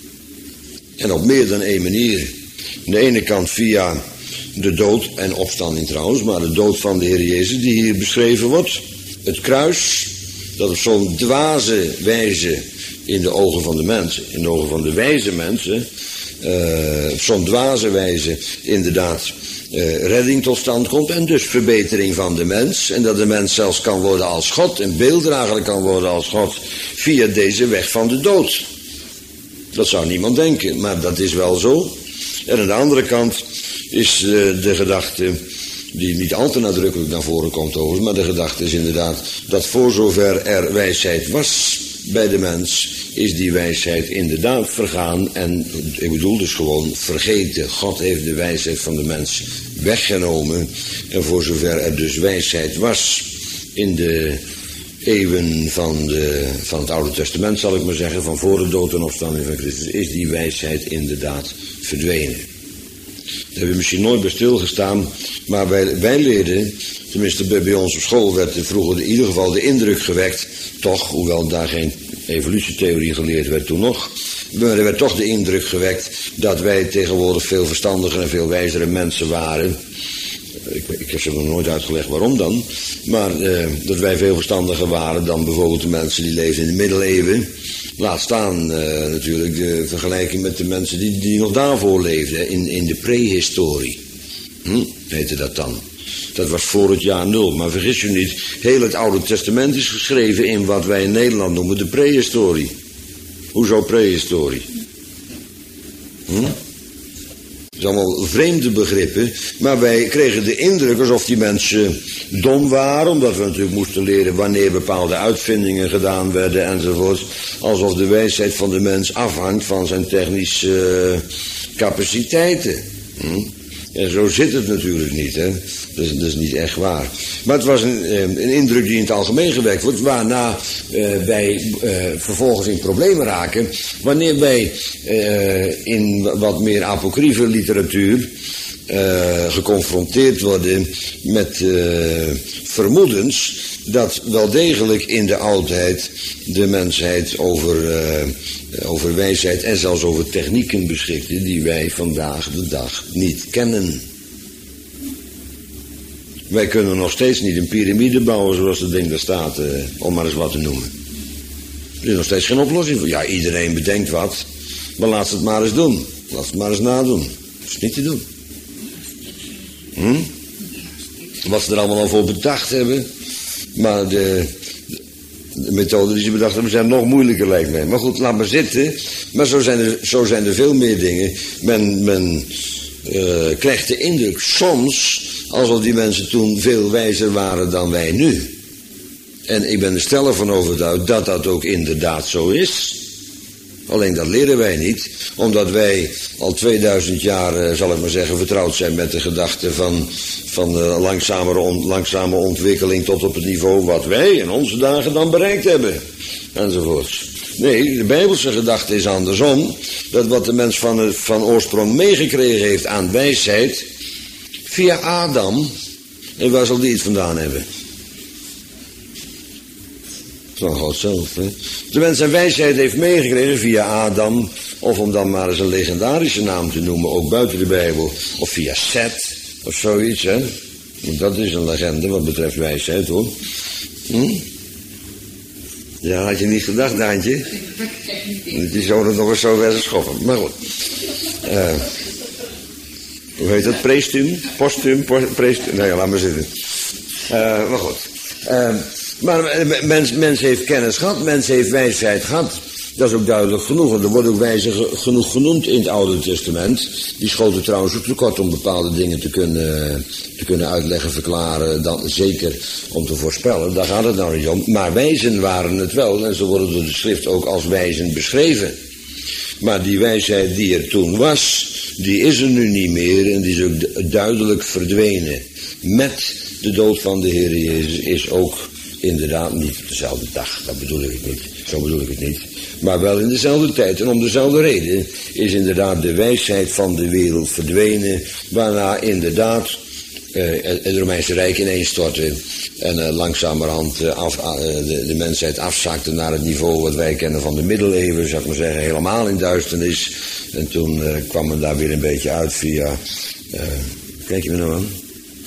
En op meer dan één manier. Aan de ene kant via de dood en opstanding trouwens, maar de dood van de Heer Jezus die hier beschreven wordt. Het kruis, dat op zo'n dwaze wijze in de ogen van de mensen, in de ogen van de wijze mensen, op zo'n dwaze wijze inderdaad redding tot stand komt en dus verbetering van de mens. En dat de mens zelfs kan worden als God, en beelddrager kan worden als God, via deze weg van de dood. Dat zou niemand denken, maar dat is wel zo. En aan de andere kant is de gedachte, die niet al te nadrukkelijk naar voren komt overigens, maar de gedachte is inderdaad dat voor zover er wijsheid was bij de mens, is die wijsheid inderdaad vergaan en, ik bedoel dus gewoon vergeten. God heeft de wijsheid van de mens weggenomen en voor zover er dus wijsheid was in de eeuwen van het Oude Testament, zal ik maar zeggen, van voor de dood en opstanding van Christus, is die wijsheid inderdaad verdwenen. Daar hebben we misschien nooit bij stilgestaan, maar wij leerden, tenminste bij ons op school werd vroeger in ieder geval de indruk gewekt, toch, hoewel daar geen evolutietheorie geleerd werd toen nog, maar er werd toch de indruk gewekt dat wij tegenwoordig veel verstandiger en veel wijzere mensen waren. Ik heb ze nog nooit uitgelegd waarom dan, maar dat wij veel verstandiger waren dan bijvoorbeeld de mensen die leefden in de middeleeuwen. Laat staan natuurlijk de vergelijking met de mensen die nog daarvoor leefden, in de prehistorie. Heette dat dan. Dat was voor het jaar 0, maar vergis je niet, heel het Oude Testament is geschreven in wat wij in Nederland noemen de prehistorie. Hoezo prehistorie? Dat zijn allemaal vreemde begrippen, maar wij kregen de indruk alsof die mensen dom waren, omdat we natuurlijk moesten leren wanneer bepaalde uitvindingen gedaan werden enzovoort. Alsof de wijsheid van de mens afhangt van zijn technische capaciteiten. En zo zit het natuurlijk niet, hè. Dat is niet echt waar. Maar het was een indruk die in het algemeen gewekt wordt, waarna wij vervolgens in problemen raken, wanneer wij in wat meer apocryfe literatuur geconfronteerd worden met vermoedens dat wel degelijk in de oudheid de mensheid over wijsheid en zelfs over technieken beschikte die wij vandaag de dag niet kennen. Wij kunnen nog steeds niet een piramide bouwen zoals dat ding daar staat, om maar eens wat te noemen. Er is nog steeds geen oplossing voor. Ja, iedereen bedenkt wat, maar laat ze het maar eens doen. Laat het maar eens nadoen. Dat is niet te doen. Wat ze er allemaal al voor bedacht hebben, maar de methoden die ze bedacht hebben zijn nog moeilijker, lijkt mij. Maar goed, laat maar zitten. Maar zo zijn er veel meer dingen. Men krijgt de indruk soms alsof die mensen toen veel wijzer waren dan wij nu. En ik ben er stellig van overtuigd dat dat ook inderdaad zo is. Alleen dat leren wij niet, omdat wij al 2000 jaar, zal ik maar zeggen, vertrouwd zijn met de gedachte van langzame ontwikkeling tot op het niveau wat wij in onze dagen dan bereikt hebben. Enzovoorts. Nee, de Bijbelse gedachte is andersom. Dat wat de mens van oorsprong meegekregen heeft aan wijsheid, via Adam, en waar zal die het vandaan hebben? Van God zelf, hè? De mens zijn wijsheid heeft meegekregen via Adam, of om dan maar eens een legendarische naam te noemen, ook buiten de Bijbel, of via Seth, of zoiets, hè. Dat is een legende wat betreft wijsheid, hoor. Ja, had je niet gedacht, Daantje? Die zou er nog eens zo weer schoppen. Maar goed. Hoe heet dat? Prestum? Postum? Prestum? Nee, laat maar zitten. Maar goed. Maar mens heeft kennis gehad, mens heeft wijsheid gehad. Dat is ook duidelijk genoeg. En er wordt ook wijze genoeg genoemd in het Oude Testament. Die schoten trouwens ook tekort om bepaalde dingen te kunnen uitleggen, verklaren. Dan zeker om te voorspellen. Daar gaat het nou niet om. Maar wijzen waren het wel. En ze worden door de schrift ook als wijzen beschreven. Maar die wijsheid die er toen was, die is er nu niet meer. En die is ook duidelijk verdwenen. Met de dood van de Heer Jezus is ook inderdaad niet op dezelfde dag. Dat bedoel ik niet. Zo bedoel ik het niet. Maar wel in dezelfde tijd. En om dezelfde reden is inderdaad de wijsheid van de wereld verdwenen. Waarna inderdaad het Romeinse Rijk ineenstortte. En langzamerhand de mensheid afzakte naar het niveau wat wij kennen van de middeleeuwen. Zou ik maar zeggen, helemaal in duisternis. En toen kwam men daar weer een beetje uit via... kijk je me nou aan?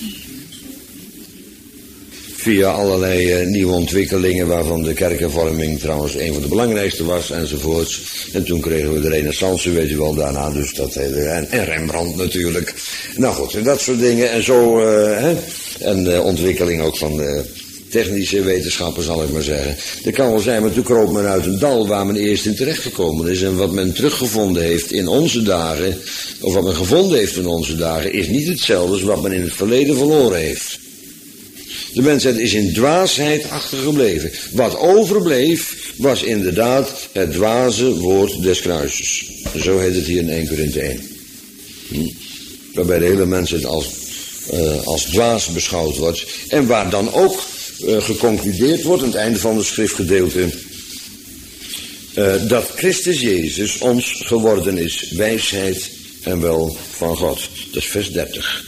Via allerlei nieuwe ontwikkelingen, waarvan de kerkenvorming trouwens een van de belangrijkste was, enzovoorts. En toen kregen we de Renaissance, weet je wel, daarna dus dat hele... En Rembrandt natuurlijk. Nou goed, en dat soort dingen. En zo, en de ontwikkeling ook van de technische wetenschappen, zal ik maar zeggen. Dat kan wel zijn, maar toen kroop men uit een dal waar men eerst in terechtgekomen is. En wat men teruggevonden heeft in onze dagen, of wat men gevonden heeft in onze dagen, is niet hetzelfde als wat men in het verleden verloren heeft. De mensheid is in dwaasheid achtergebleven. Wat overbleef was inderdaad het dwaze woord des kruises. Zo heet het hier in 1 Korinthe 1. Waarbij de hele mensheid als dwaas beschouwd wordt. En waar dan ook geconcludeerd wordt aan het einde van het schriftgedeelte. Dat Christus Jezus ons geworden is wijsheid en wel van God. Dat is vers 30.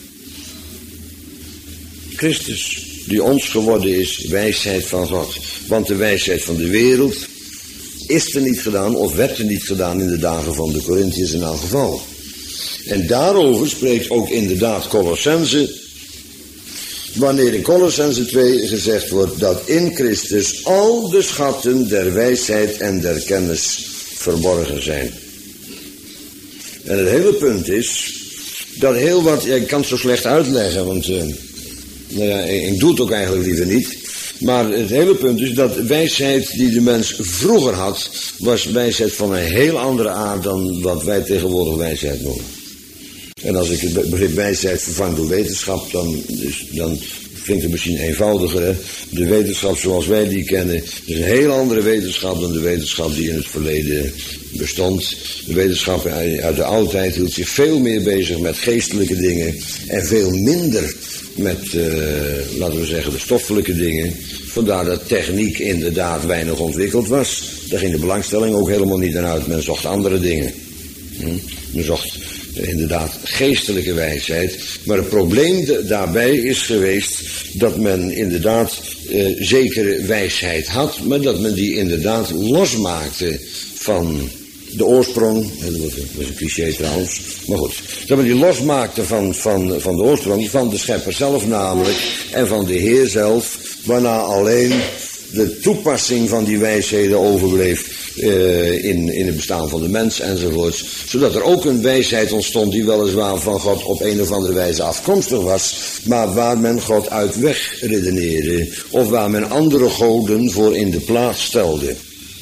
Christus, die ons geworden is wijsheid van God. Want de wijsheid van de wereld is er niet gedaan, of werd er niet gedaan in de dagen van de Corinthiërs in elk geval. En daarover spreekt ook inderdaad Colossense, wanneer in Colossense 2 gezegd wordt dat in Christus al de schatten der wijsheid en der kennis verborgen zijn. En het hele punt is dat heel wat, ik kan het zo slecht uitleggen, want nou ja, ik doe het ook eigenlijk liever niet. Maar het hele punt is dat wijsheid die de mens vroeger had, was wijsheid van een heel andere aard dan wat wij tegenwoordig wijsheid noemen. En als ik het begrip wijsheid vervang door wetenschap, dan klinkt het misschien eenvoudiger. Hè? De wetenschap zoals wij die kennen, is een heel andere wetenschap dan de wetenschap die in het verleden bestond. De wetenschap uit de oudheid hield zich veel meer bezig met geestelijke dingen en veel minder met, laten we zeggen, de stoffelijke dingen. Vandaar dat techniek inderdaad weinig ontwikkeld was. Daar ging de belangstelling ook helemaal niet aan uit. Men zocht andere dingen. Men zocht inderdaad geestelijke wijsheid. Maar het probleem daarbij is geweest dat men inderdaad zekere wijsheid had, maar dat men die inderdaad losmaakte van de oorsprong. Dat is een cliché trouwens, maar goed. Dat men die losmaakte van de oorsprong, van de schepper zelf namelijk, en van de Heer zelf, waarna alleen de toepassing van die wijsheden overbleef in het bestaan van de mens enzovoorts. Zodat er ook een wijsheid ontstond die weliswaar van God op een of andere wijze afkomstig was, maar waar men God uit weg redeneerde, of waar men andere goden voor in de plaats stelde.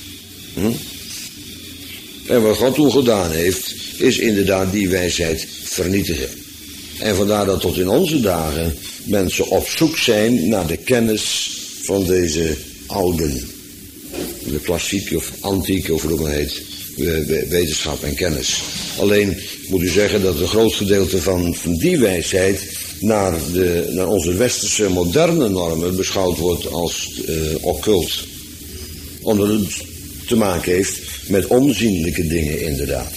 En wat God toen gedaan heeft, is inderdaad die wijsheid vernietigen. En vandaar dat tot in onze dagen mensen op zoek zijn naar de kennis van deze ouden, de klassieke of antieke, of hoe het maar heet, wetenschap en kennis. Alleen moet u zeggen dat een groot gedeelte van die wijsheid naar onze westerse moderne normen beschouwd wordt als occult. Omdat het te maken heeft met onzienlijke dingen inderdaad.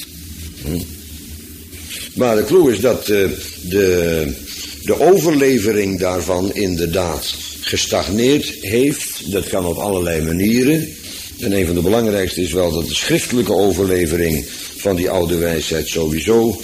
Maar de clue is dat de overlevering daarvan inderdaad gestagneerd heeft. Dat kan op allerlei manieren. En een van de belangrijkste is wel dat de schriftelijke overlevering van die oude wijsheid sowieso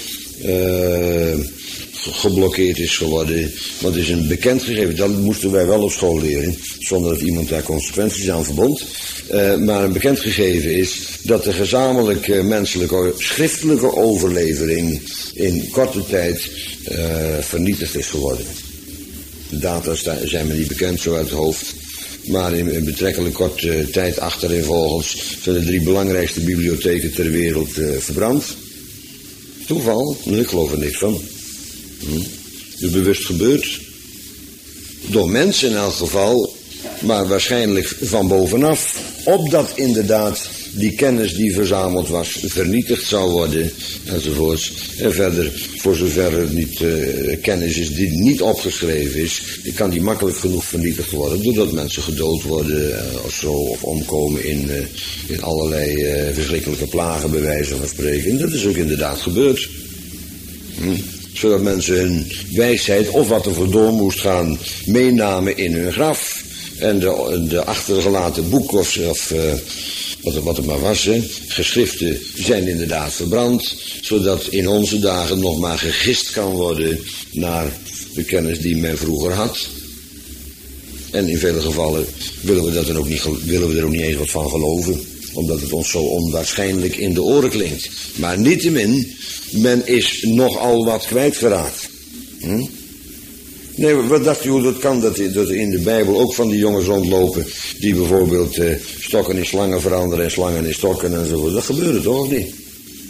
geblokkeerd is geworden. Want het is een bekend gegeven, dat moesten wij wel op school leren, zonder dat iemand daar consequenties aan verbond. Maar een bekend gegeven is dat de gezamenlijke menselijke schriftelijke overlevering in korte tijd vernietigd is geworden. De data zijn me niet bekend, zo uit het hoofd. Maar in betrekkelijk korte tijd achtereenvolgens zijn de 3 belangrijkste bibliotheken ter wereld verbrand. Toeval? Nee, ik geloof er niks van. Dus bewust gebeurd. Door mensen in elk geval, maar waarschijnlijk van bovenaf. Opdat inderdaad die kennis die verzameld was vernietigd zou worden enzovoorts. En verder, voor zover er niet kennis is die niet opgeschreven is, kan die makkelijk genoeg vernietigd worden doordat mensen gedood worden of zo, of omkomen in allerlei verschrikkelijke plagen bij wijze van spreken. En dat is ook inderdaad gebeurd. Zodat mensen hun wijsheid of wat er voor door moest gaan meenamen in hun graf. En de achtergelaten boek of wat het maar was, geschriften zijn inderdaad verbrand. Zodat in onze dagen nog maar gegist kan worden naar de kennis die men vroeger had. En in vele gevallen willen we er ook niet eens wat van geloven. Omdat het ons zo onwaarschijnlijk in de oren klinkt. Maar niettemin, men is nogal wat kwijtgeraakt. Nee, wat dacht u hoe dat kan, dat er in de Bijbel ook van die jongens rondlopen die bijvoorbeeld stokken in slangen veranderen en slangen in stokken enzovoort. Dat gebeurde toch of niet?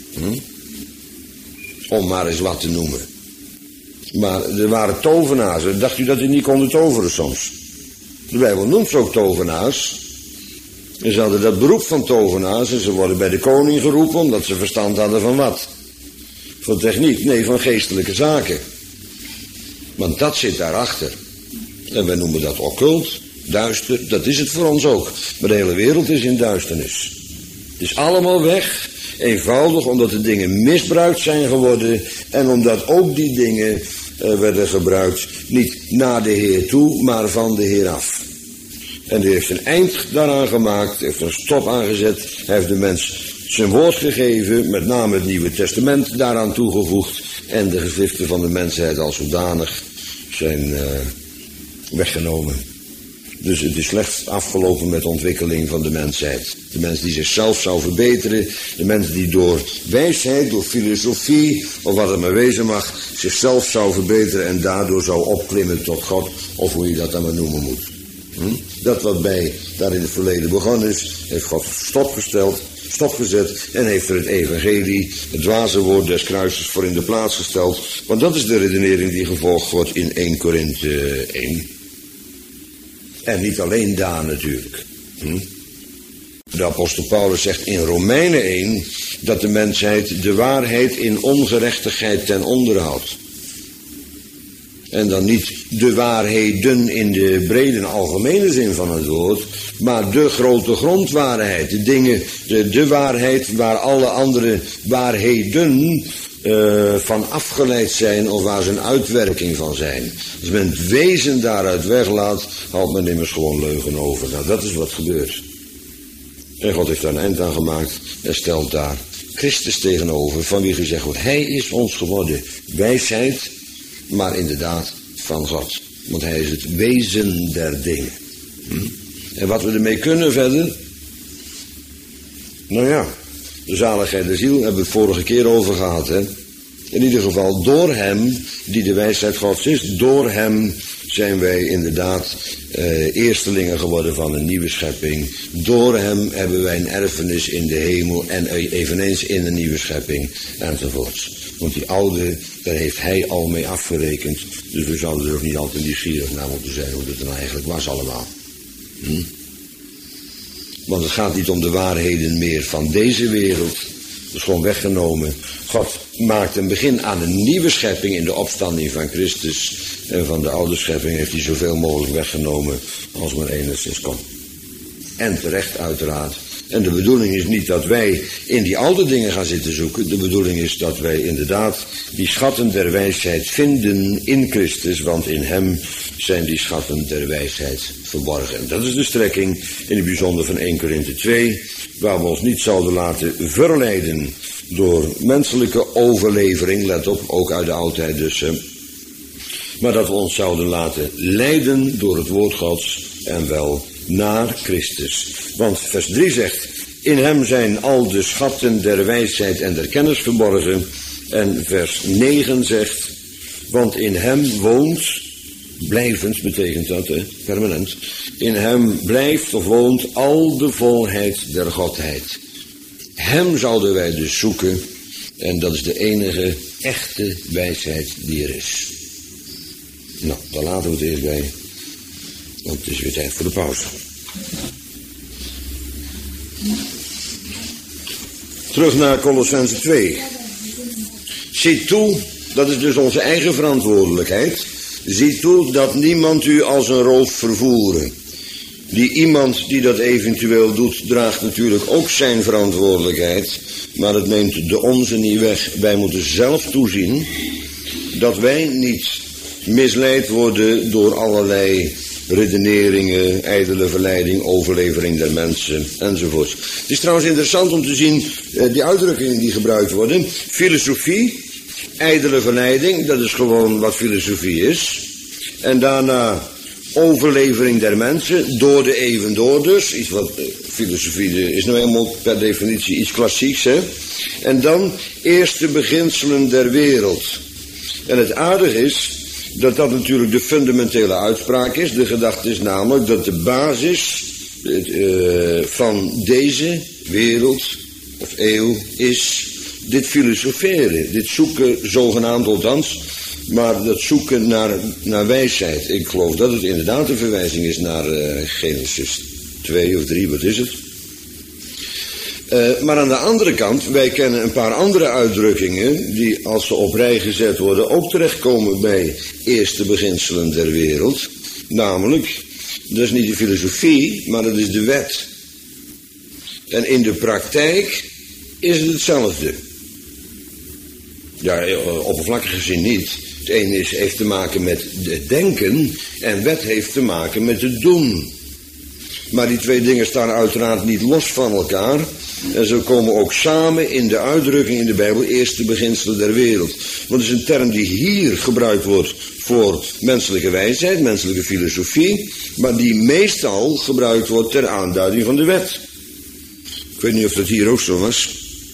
Om maar eens wat te noemen. Maar er waren tovenaars. Dacht u dat die niet konden toveren soms? De Bijbel noemt ze ook tovenaars. En ze hadden dat beroep van tovenaars en ze worden bij de koning geroepen omdat ze verstand hadden van wat? Van techniek? Nee, van geestelijke zaken. Want dat zit daarachter. En wij noemen dat occult, duister, dat is het voor ons ook. Maar de hele wereld is in duisternis. Het is allemaal weg, eenvoudig omdat de dingen misbruikt zijn geworden en omdat ook die dingen werden gebruikt, niet naar de Heer toe, maar van de Heer af. En die heeft een eind daaraan gemaakt, heeft een stop aangezet, hij heeft de mens zijn woord gegeven, met name het Nieuwe Testament daaraan toegevoegd en de geschriften van de mensheid als zodanig zijn weggenomen. Dus het is slecht afgelopen met de ontwikkeling van de mensheid. De mens die zichzelf zou verbeteren, de mens die door wijsheid, door filosofie, of wat het maar wezen mag, zichzelf zou verbeteren en daardoor zou opklimmen tot God, of hoe je dat dan maar noemen moet. Dat wat daar in het verleden begonnen is, heeft God stopgezet en heeft er het evangelie, het dwaze woord des kruises voor in de plaats gesteld. Want dat is de redenering die gevolgd wordt in 1 Korinthe 1. En niet alleen daar natuurlijk. De apostel Paulus zegt in Romeinen 1 dat de mensheid de waarheid in ongerechtigheid ten onder houdt. En dan niet de waarheden in de brede algemene zin van het woord, maar de grote grondwaarheid. De dingen, de waarheid waar alle andere waarheden van afgeleid zijn of waar ze een uitwerking van zijn. Als men het wezen daaruit weglaat, houdt men immers gewoon leugen over. Nou, dat is wat gebeurt. En God heeft daar een eind aan gemaakt en stelt daar Christus tegenover, van wie gezegd wordt, hij is ons geworden wijsheid, maar inderdaad van God. Want hij is het wezen der dingen. En wat we ermee kunnen verder? Nou ja, de zaligheid der ziel hebben we het vorige keer over gehad. Hè? In ieder geval door hem, die de wijsheid Gods is, door hem zijn wij inderdaad eerstelingen geworden van een nieuwe schepping. Door hem hebben wij een erfenis in de hemel en eveneens in een nieuwe schepping enzovoorts. Want die oude, daar heeft hij al mee afgerekend. Dus we zouden er ook niet altijd nieuwsgierig naar moeten zijn hoe het er nou eigenlijk was allemaal. Want het gaat niet om de waarheden meer van deze wereld. Dat is gewoon weggenomen. God maakt een begin aan een nieuwe schepping in de opstanding van Christus. En van de oude schepping heeft hij zoveel mogelijk weggenomen als maar enigszins kon. En terecht uiteraard, En de bedoeling is niet dat wij in die oude dingen gaan zitten zoeken. De bedoeling is dat wij inderdaad die schatten der wijsheid vinden in Christus, want in hem zijn die schatten der wijsheid verborgen. En dat is de strekking in het bijzonder van 1 Korinthe 2, waar we ons niet zouden laten verleiden door menselijke overlevering, let op, ook uit de oudheid dus, maar dat we ons zouden laten leiden door het woord Gods en wel naar Christus. Want vers 3 zegt, in hem zijn al de schatten der wijsheid en der kennis verborgen. En vers 9 zegt, want in hem woont, blijvend betekent dat, permanent, in hem blijft of woont al de volheid der Godheid. Hem zouden wij dus zoeken en dat is de enige echte wijsheid die er is. Nou, daar laten we het eerst bij. Want het is weer tijd voor de pauze. Terug naar Kolossenzen 2. Zie toe, dat is dus onze eigen verantwoordelijkheid. Zie toe dat niemand u als een roof vervoeren. Die iemand die dat eventueel doet, draagt natuurlijk ook zijn verantwoordelijkheid. Maar het neemt de onze niet weg. Wij moeten zelf toezien dat wij niet misleid worden door allerlei redeneringen, ijdele verleiding, overlevering der mensen enzovoort. Het is trouwens interessant om te zien die uitdrukkingen die gebruikt worden. Filosofie, ijdele verleiding, dat is gewoon wat filosofie is. En daarna overlevering der mensen, door de eeuwen door dus. Iets wat filosofie is nou helemaal per definitie iets klassieks, hè. En dan eerste beginselen der wereld. En het aardige is dat dat natuurlijk de fundamentele uitspraak is. De gedachte is namelijk dat de basis van deze wereld of eeuw is dit filosoferen. Dit zoeken, zogenaamd althans, maar dat zoeken naar wijsheid. Ik geloof dat het inderdaad een verwijzing is naar Genesis 2 of 3, wat is het? Maar aan de andere kant, wij kennen een paar andere uitdrukkingen die als ze op rij gezet worden ook terechtkomen bij eerste beginselen der wereld. Namelijk, dat is niet de filosofie, maar dat is de wet. En in de praktijk is het hetzelfde. Ja, oppervlakkig gezien niet. Het ene heeft te maken met het denken en wet heeft te maken met het doen. Maar die twee dingen staan uiteraard niet los van elkaar. En zo komen ook samen in de uitdrukking in de Bijbel eerste beginselen der wereld. Want het is een term die hier gebruikt wordt voor menselijke wijsheid, menselijke filosofie, maar die meestal gebruikt wordt ter aanduiding van de wet. Ik weet niet of dat hier ook zo was.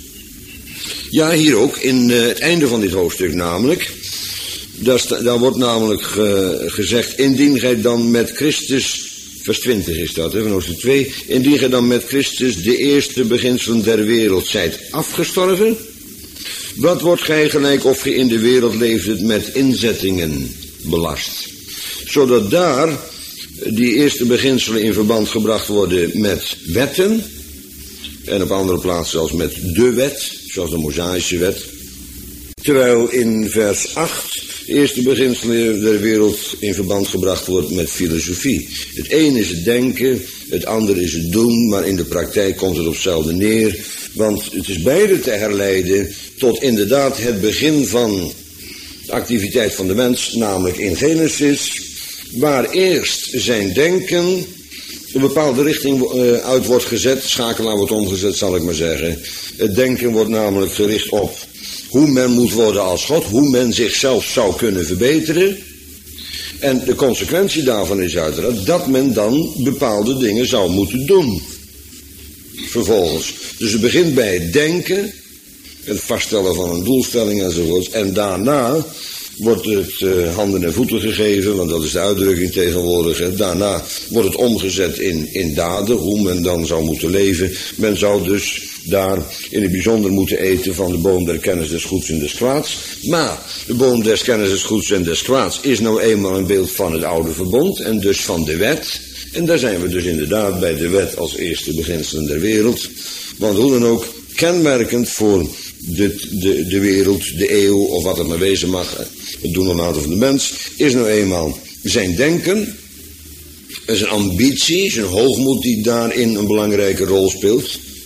Ja, hier ook, in het einde van dit hoofdstuk namelijk. Daar wordt namelijk gezegd, indien gij dan met Christus, vers 20 is dat, van hoofdstuk 2. Indien gij dan met Christus de eerste beginselen der wereld zijt afgestorven, wat wordt gij gelijk of ge in de wereld leefdet met inzettingen belast. Zodat daar die eerste beginselen in verband gebracht worden met wetten, en op andere plaatsen zelfs met de wet, zoals de Mosaïsche wet. Terwijl in vers 8 de eerste beginselen der wereld in verband gebracht wordt met filosofie. Het een is het denken, het andere is het doen, maar in de praktijk komt het op hetzelfde neer. Want het is beide te herleiden tot inderdaad het begin van de activiteit van de mens, namelijk in Genesis, waar eerst zijn denken een bepaalde richting uit wordt gezet, schakelaar wordt omgezet zal ik maar zeggen. Het denken wordt namelijk gericht op hoe men moet worden als God, hoe men zichzelf zou kunnen verbeteren. En de consequentie daarvan is uiteraard dat men dan bepaalde dingen zou moeten doen. Vervolgens. Dus het begint bij het denken, het vaststellen van een doelstelling enzovoort. En daarna wordt het handen en voeten gegeven, want dat is de uitdrukking tegenwoordig. Hè. Daarna wordt het omgezet in daden, hoe men dan zou moeten leven. Men zou dus daar in het bijzonder moeten eten van de boom der kennis des goeds en des kwaads. Maar de boom des kennis des goeds en des kwaads is nou eenmaal een beeld van het oude verbond en dus van de wet. En daar zijn we dus inderdaad bij de wet als eerste beginselen der wereld. Want hoe dan ook, kenmerkend voor de wereld, de eeuw of wat het maar wezen mag, het doen en laten van de mens, is nou eenmaal zijn denken, zijn ambitie, zijn hoogmoed die daarin een belangrijke rol speelt.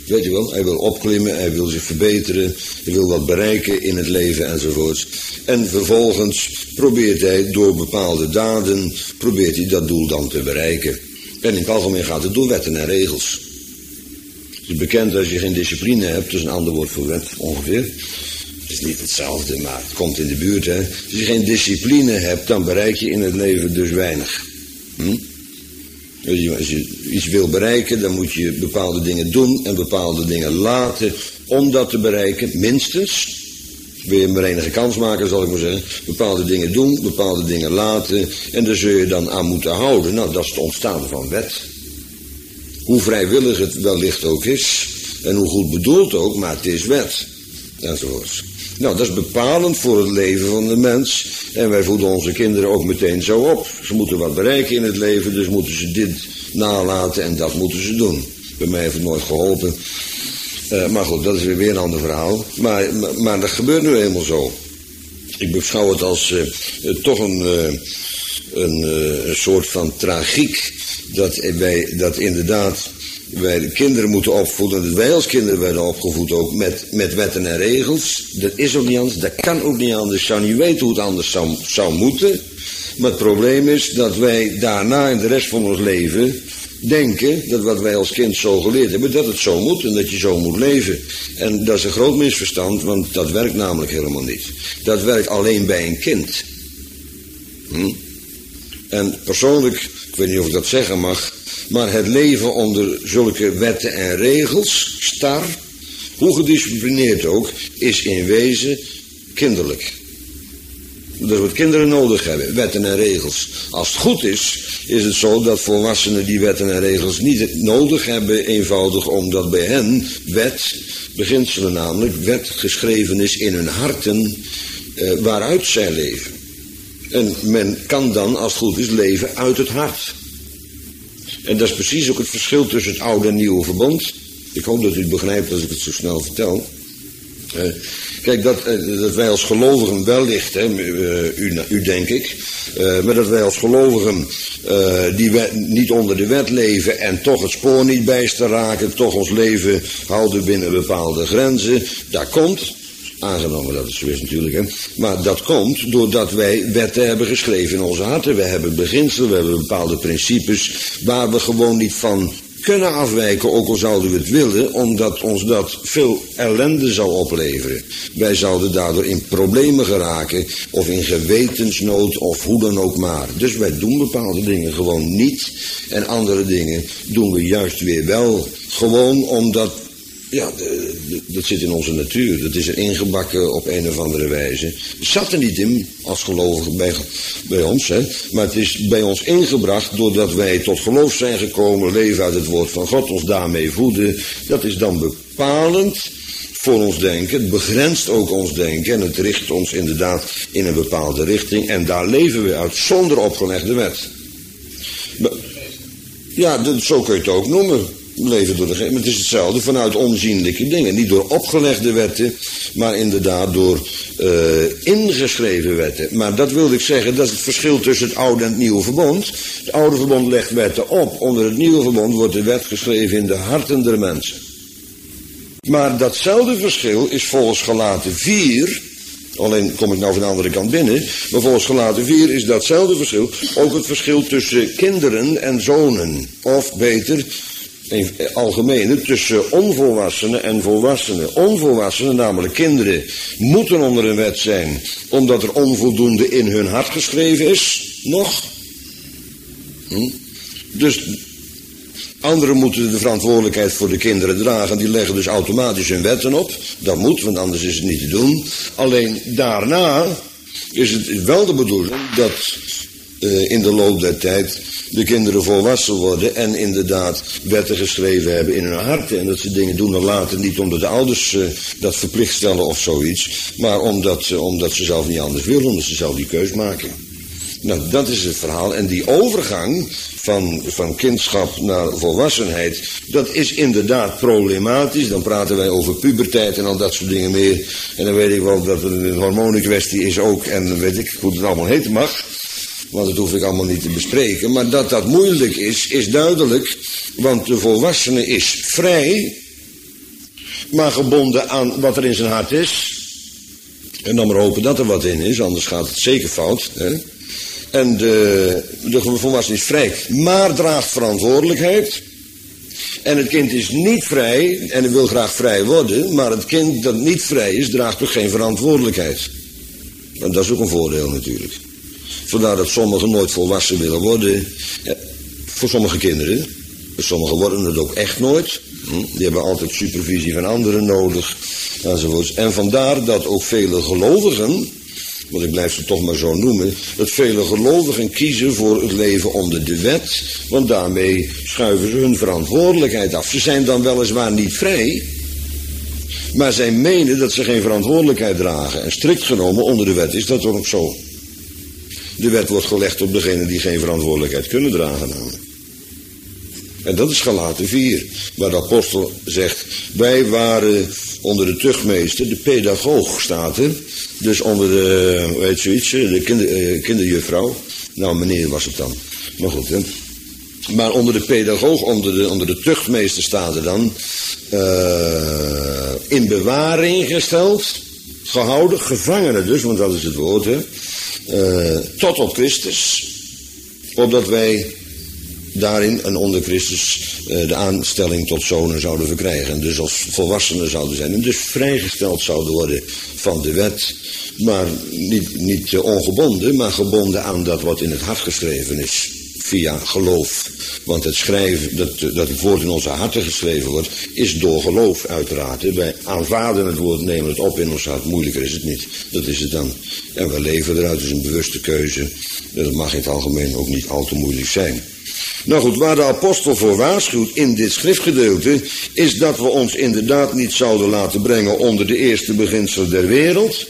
Weet je wel, hij wil opklimmen, hij wil zich verbeteren, hij wil wat bereiken in het leven enzovoorts. En vervolgens probeert hij door bepaalde daden, probeert hij dat doel dan te bereiken. En in het algemeen gaat het door wetten en regels. Het is bekend als je geen discipline hebt, dat is een ander woord voor wet ongeveer. Het is niet hetzelfde, maar het komt in de buurt. Hè. Als je geen discipline hebt, dan bereik je in het leven dus weinig. Als je iets wil bereiken, dan moet je bepaalde dingen doen en bepaalde dingen laten om dat te bereiken. Minstens, wil je maar enige kans maken, zal ik maar zeggen. Bepaalde dingen doen, bepaalde dingen laten en daar zul je dan aan moeten houden. Nou, dat is het ontstaan van wet. Hoe vrijwillig het wellicht ook is en hoe goed bedoeld ook, maar het is wet. Enzovoorts. Nou, dat is bepalend voor het leven van de mens. En wij voeden onze kinderen ook meteen zo op. Ze moeten wat bereiken in het leven, dus moeten ze dit nalaten en dat moeten ze doen. Bij mij heeft het nooit geholpen. Maar goed, dat is weer een ander verhaal. Maar dat gebeurt nu eenmaal zo. Ik beschouw het als toch een soort van tragiek. Dat inderdaad wij de kinderen moeten opvoeden. Dat wij als kinderen werden opgevoed ook met wetten en regels. Dat is ook niet anders. Dat kan ook niet anders. Ik zou niet weten hoe het anders zou moeten. Maar het probleem is dat wij daarna in de rest van ons leven denken dat wat wij als kind zo geleerd hebben, dat het zo moet en dat je zo moet leven. En dat is een groot misverstand, want dat werkt namelijk helemaal niet. Dat werkt alleen bij een kind. En persoonlijk, ik weet niet of ik dat zeggen mag, maar het leven onder zulke wetten en regels, star, hoe gedisciplineerd ook, is in wezen kinderlijk. Dat is wat kinderen nodig hebben, wetten en regels. Als het goed is, is het zo dat volwassenen die wetten en regels niet nodig hebben, eenvoudig omdat bij hen beginselen namelijk, wet geschreven is in hun harten, waaruit zij leven. En men kan dan, als het goed is, leven uit het hart. En dat is precies ook het verschil tussen het oude en nieuwe verbond. Ik hoop dat u het begrijpt als ik het zo snel vertel. Kijk, dat wij als gelovigen wellicht, u denk ik, maar dat wij als gelovigen die niet onder de wet leven en toch het spoor niet bijster raken, toch ons leven houden binnen bepaalde grenzen, dat komt, aangenomen dat het zo is natuurlijk, hè, maar dat komt doordat wij wetten hebben geschreven in onze harten. We hebben beginselen, we hebben bepaalde principes waar we gewoon niet van kunnen afwijken, ook al zouden we het willen, omdat ons dat veel ellende zou opleveren. Wij zouden daardoor in problemen geraken, of in gewetensnood, of hoe dan ook maar. Dus wij doen bepaalde dingen gewoon niet, en andere dingen doen we juist weer wel. Gewoon omdat, ja, dat zit in onze natuur, dat is er ingebakken op een of andere wijze. Het zat er niet in, als gelovigen bij ons, hè, maar het is bij ons ingebracht doordat wij tot geloof zijn gekomen, leven uit het woord van God, ons daarmee voeden. Dat is dan bepalend voor ons denken, het begrenst ook ons denken en het richt ons inderdaad in een bepaalde richting en daar leven we uit zonder opgelegde wet. Ja, zo kun je het ook noemen. Leven door de geest, maar het is hetzelfde vanuit onzienlijke dingen. Niet door opgelegde wetten, maar inderdaad door ingeschreven wetten. Maar dat wilde ik zeggen, dat is het verschil tussen het oude en het nieuwe verbond. Het oude verbond legt wetten op. Onder het nieuwe verbond wordt de wet geschreven in de harten der mensen. Maar datzelfde verschil is volgens Galaten 4... Alleen kom ik nou van de andere kant binnen. Maar volgens Galaten 4 is datzelfde verschil ook het verschil tussen kinderen en zonen. Of beter, in algemene, tussen onvolwassenen en volwassenen. Onvolwassenen, namelijk kinderen, moeten onder een wet zijn, omdat er onvoldoende in hun hart geschreven is. Nog. Dus anderen moeten de verantwoordelijkheid voor de kinderen dragen. Die leggen dus automatisch hun wetten op. Dat moet, want anders is het niet te doen. Alleen daarna is het wel de bedoeling dat in de loop der tijd de kinderen volwassen worden en inderdaad wetten geschreven hebben in hun harten. En dat ze dingen doen en laten, niet omdat de ouders dat verplicht stellen of zoiets, maar omdat ze zelf niet anders willen, omdat ze zelf die keus maken. Nou, dat is het verhaal. En die overgang van kindschap naar volwassenheid, dat is inderdaad problematisch. Dan praten wij over puberteit en al dat soort dingen meer. En dan weet ik wel dat het een hormonenkwestie is ook. En dan weet ik hoe het allemaal heten mag. Want dat hoef ik allemaal niet te bespreken. Maar dat dat moeilijk is duidelijk. Want de volwassene is vrij. maar gebonden aan wat er in zijn hart is. En dan maar hopen dat er wat in is, anders gaat het zeker fout. Hè? En de volwassene is vrij, maar draagt verantwoordelijkheid. En het kind is niet vrij, en hij wil graag vrij worden, maar het kind dat niet vrij is, draagt toch geen verantwoordelijkheid. En dat is ook een voordeel natuurlijk. Vandaar dat sommigen nooit volwassen willen worden. Ja, voor sommige kinderen. Sommigen worden het ook echt nooit. Die hebben altijd supervisie van anderen nodig. Enzovoorts. En vandaar dat ook vele gelovigen, want ik blijf ze toch maar zo noemen, dat vele gelovigen kiezen voor het leven onder de wet. Want daarmee schuiven ze hun verantwoordelijkheid af. Ze zijn dan weliswaar niet vrij, maar zij menen dat ze geen verantwoordelijkheid dragen. En strikt genomen onder de wet is dat toch ook zo. De wet wordt gelegd op degenen die geen verantwoordelijkheid kunnen dragen namelijk. En dat is Galaten 4, waar de apostel zegt, wij waren onder de tuchtmeester, de pedagoog staat er, dus onder de, hoe heet zoiets, de kinderjuffrouw, nou meneer was het dan, maar goed hè. Maar onder de pedagoog, onder de tuchtmeester staat er dan, in bewaring gesteld, gehouden, gevangenen dus, want dat is het woord hè, tot op Christus, opdat wij daarin en onder Christus de aanstelling tot zonen zouden verkrijgen. En dus als volwassenen zouden zijn. En dus vrijgesteld zouden worden van de wet. Maar niet ongebonden, maar gebonden aan dat wat in het hart geschreven is. Via geloof. Want het schrijven, dat het woord in onze harten geschreven wordt, is door geloof uiteraard. Wij aanvaarden het woord, nemen het op in ons hart. Moeilijker is het niet. Dat is het dan. En we leven eruit. Het is een bewuste keuze. Dat mag in het algemeen ook niet al te moeilijk zijn. Nou goed, waar de apostel voor waarschuwt in dit schriftgedeelte, is dat we ons inderdaad niet zouden laten brengen onder de eerste beginselen der wereld.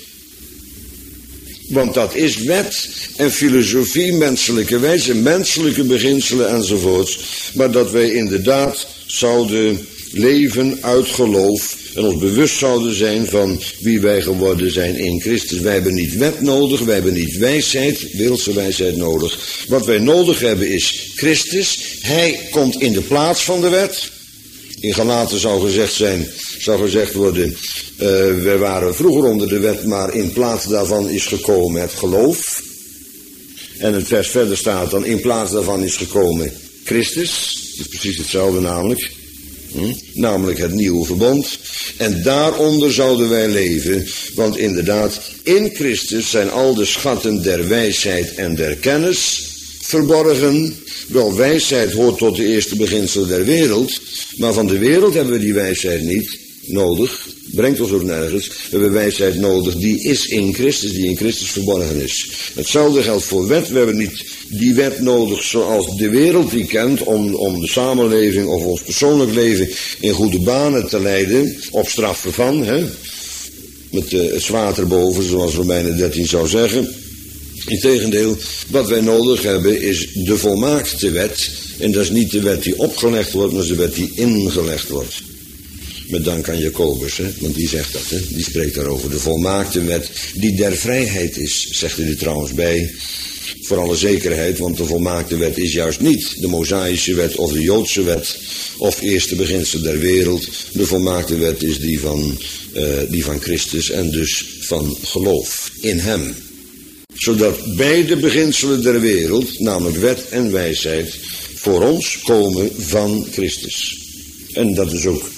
Want dat is wet en filosofie, menselijke wijze, menselijke beginselen enzovoorts. Maar dat wij inderdaad zouden leven uit geloof en ons bewust zouden zijn van wie wij geworden zijn in Christus. Wij hebben niet wet nodig, wij hebben niet wijsheid, wereldse wijsheid nodig. Wat wij nodig hebben is Christus. Hij komt in de plaats van de wet. In Galaten zou gezegd worden, wij waren vroeger onder de wet, maar in plaats daarvan is gekomen het geloof. En het vers verder staat dan, in plaats daarvan is gekomen Christus. Dat is precies hetzelfde namelijk. Namelijk het nieuwe verbond. En daaronder zouden wij leven. Want inderdaad, in Christus zijn al de schatten der wijsheid en der kennis verborgen. Wel, wijsheid hoort tot de eerste beginselen der wereld. Maar van de wereld hebben we die wijsheid niet nodig. Brengt ons ook nergens. We hebben wijsheid nodig die is in Christus, die in Christus verborgen is. Hetzelfde geldt voor wet. We hebben niet die wet nodig zoals de wereld die kent om de samenleving of ons persoonlijk leven in goede banen te leiden. Op straf ervan, hè. Met het zwaard erboven, zoals Romeinen 13 zou zeggen. Integendeel, wat wij nodig hebben is de volmaakte wet. En dat is niet de wet die opgelegd wordt, maar dat is de wet die ingelegd wordt. Met dank aan Jacobus, hè? Want die zegt dat, hè? Die spreekt daarover. De volmaakte wet die der vrijheid is, zegt hij er trouwens bij. Voor alle zekerheid, want de volmaakte wet is juist niet de Mosaïsche wet of de Joodse wet of eerste beginsel der wereld. De volmaakte wet is die van Christus en dus van geloof in hem. Zodat beide beginselen der wereld, namelijk wet en wijsheid, voor ons komen van Christus. En dat is ook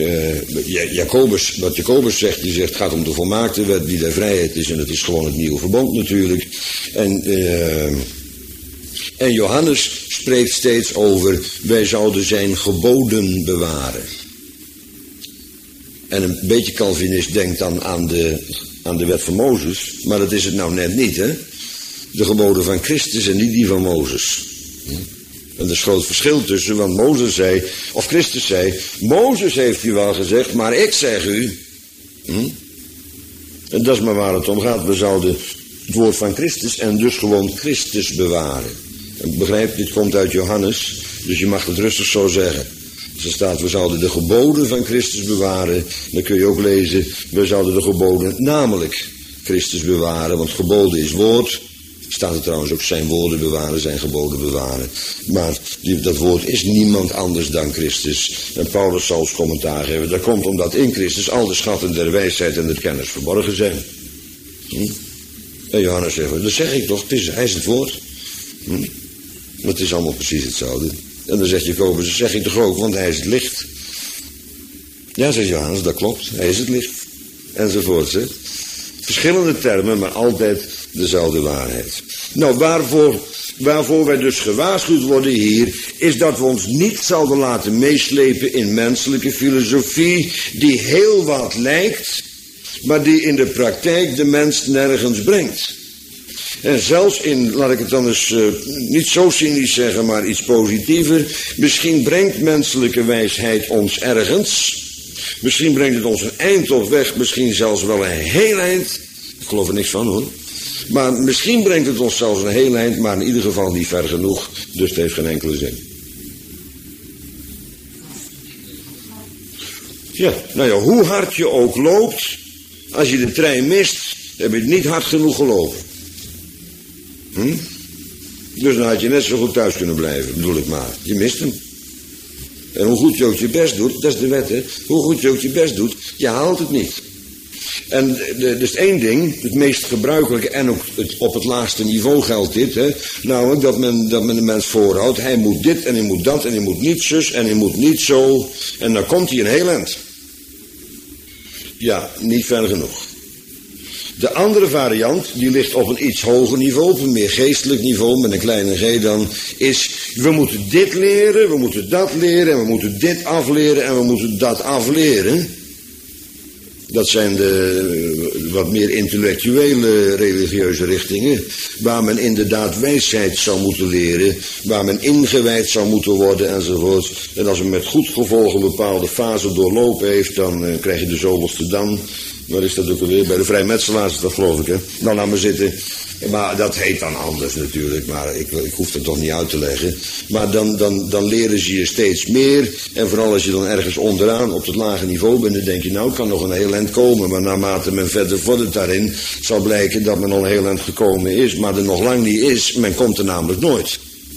wat Jacobus zegt, die zegt, het gaat om de volmaakte wet die der vrijheid is en dat is gewoon het nieuwe verbond natuurlijk. En Johannes spreekt steeds over, wij zouden zijn geboden bewaren. En een beetje Calvinist denkt dan aan de wet van Mozes, maar dat is het nou net niet, hè. De geboden van Christus en niet die van Mozes. En er is groot verschil tussen, want Christus zei, Mozes heeft u wel gezegd, maar ik zeg u. En dat is maar waar het om gaat. We zouden het woord van Christus en dus gewoon Christus bewaren. En begrijp, dit komt uit Johannes, dus je mag het rustig zo zeggen. Dus er staat, we zouden de geboden van Christus bewaren. Dan kun je ook lezen, we zouden de geboden namelijk Christus bewaren, want geboden is woord. Staat er trouwens ook zijn woorden bewaren, zijn geboden bewaren. Maar dat woord is niemand anders dan Christus. En Paulus zal als commentaar geven. Dat komt omdat in Christus al de schatten der wijsheid en der kennis verborgen zijn. En Johannes zegt, dat zeg ik toch, hij is het woord. Maar het is allemaal precies hetzelfde. En dan zegt Jacobus, dat zeg ik toch ook, want hij is het licht. Ja, zegt Johannes, dat klopt, hij is het licht. Enzovoort. Verschillende termen, maar altijd dezelfde waarheid. Nou, waarvoor wij dus gewaarschuwd worden hier, is dat we ons niet zouden laten meeslepen in menselijke filosofie, die heel wat lijkt, maar die in de praktijk de mens nergens brengt. En zelfs in, laat ik het dan eens niet zo cynisch zeggen, maar iets positiever, misschien brengt menselijke wijsheid ons ergens. Misschien brengt het ons een eind op weg, misschien zelfs wel een heel eind. Ik geloof er niks van hoor. Maar misschien brengt het ons zelfs een heel eind, maar in ieder geval niet ver genoeg. Dus het heeft geen enkele zin. Ja, nou ja, hoe hard je ook loopt, als je de trein mist, heb je het niet hard genoeg gelopen. Dus dan had je net zo goed thuis kunnen blijven, bedoel ik maar. Je mist hem. En hoe goed je ook je best doet, dat is de wet hè. Hoe goed je ook je best doet, je haalt het niet. En dus één ding, het meest gebruikelijke en ook op het laagste niveau geldt dit. Hè, namelijk dat men de mens voorhoudt, hij moet dit en hij moet dat en hij moet niet zus en hij moet niet zo. En dan komt hij een heel eind. Ja, niet ver genoeg. De andere variant, die ligt op een iets hoger niveau, op een meer geestelijk niveau, met een kleine g dan, is, we moeten dit leren, we moeten dat leren, en we moeten dit afleren, en we moeten dat afleren. Dat zijn de wat meer intellectuele religieuze richtingen, waar men inderdaad wijsheid zou moeten leren, waar men ingewijd zou moeten worden enzovoort. En als men met goed gevolg een bepaalde fase doorlopen heeft, dan krijg je de zoveelste dan. Waar is dat ook alweer? Bij de vrijmetselaars, dat geloof ik, hè. Nou, laat maar zitten. Maar dat heet dan anders natuurlijk, maar ik hoef het toch niet uit te leggen. Maar dan leren ze je steeds meer. En vooral als je dan ergens onderaan op het lage niveau bent, dan denk je, nou, ik kan nog een heel eind komen. Maar naarmate men verder vordert daarin, zal blijken dat men al een heel eind gekomen is. Maar er nog lang niet is, men komt er namelijk nooit.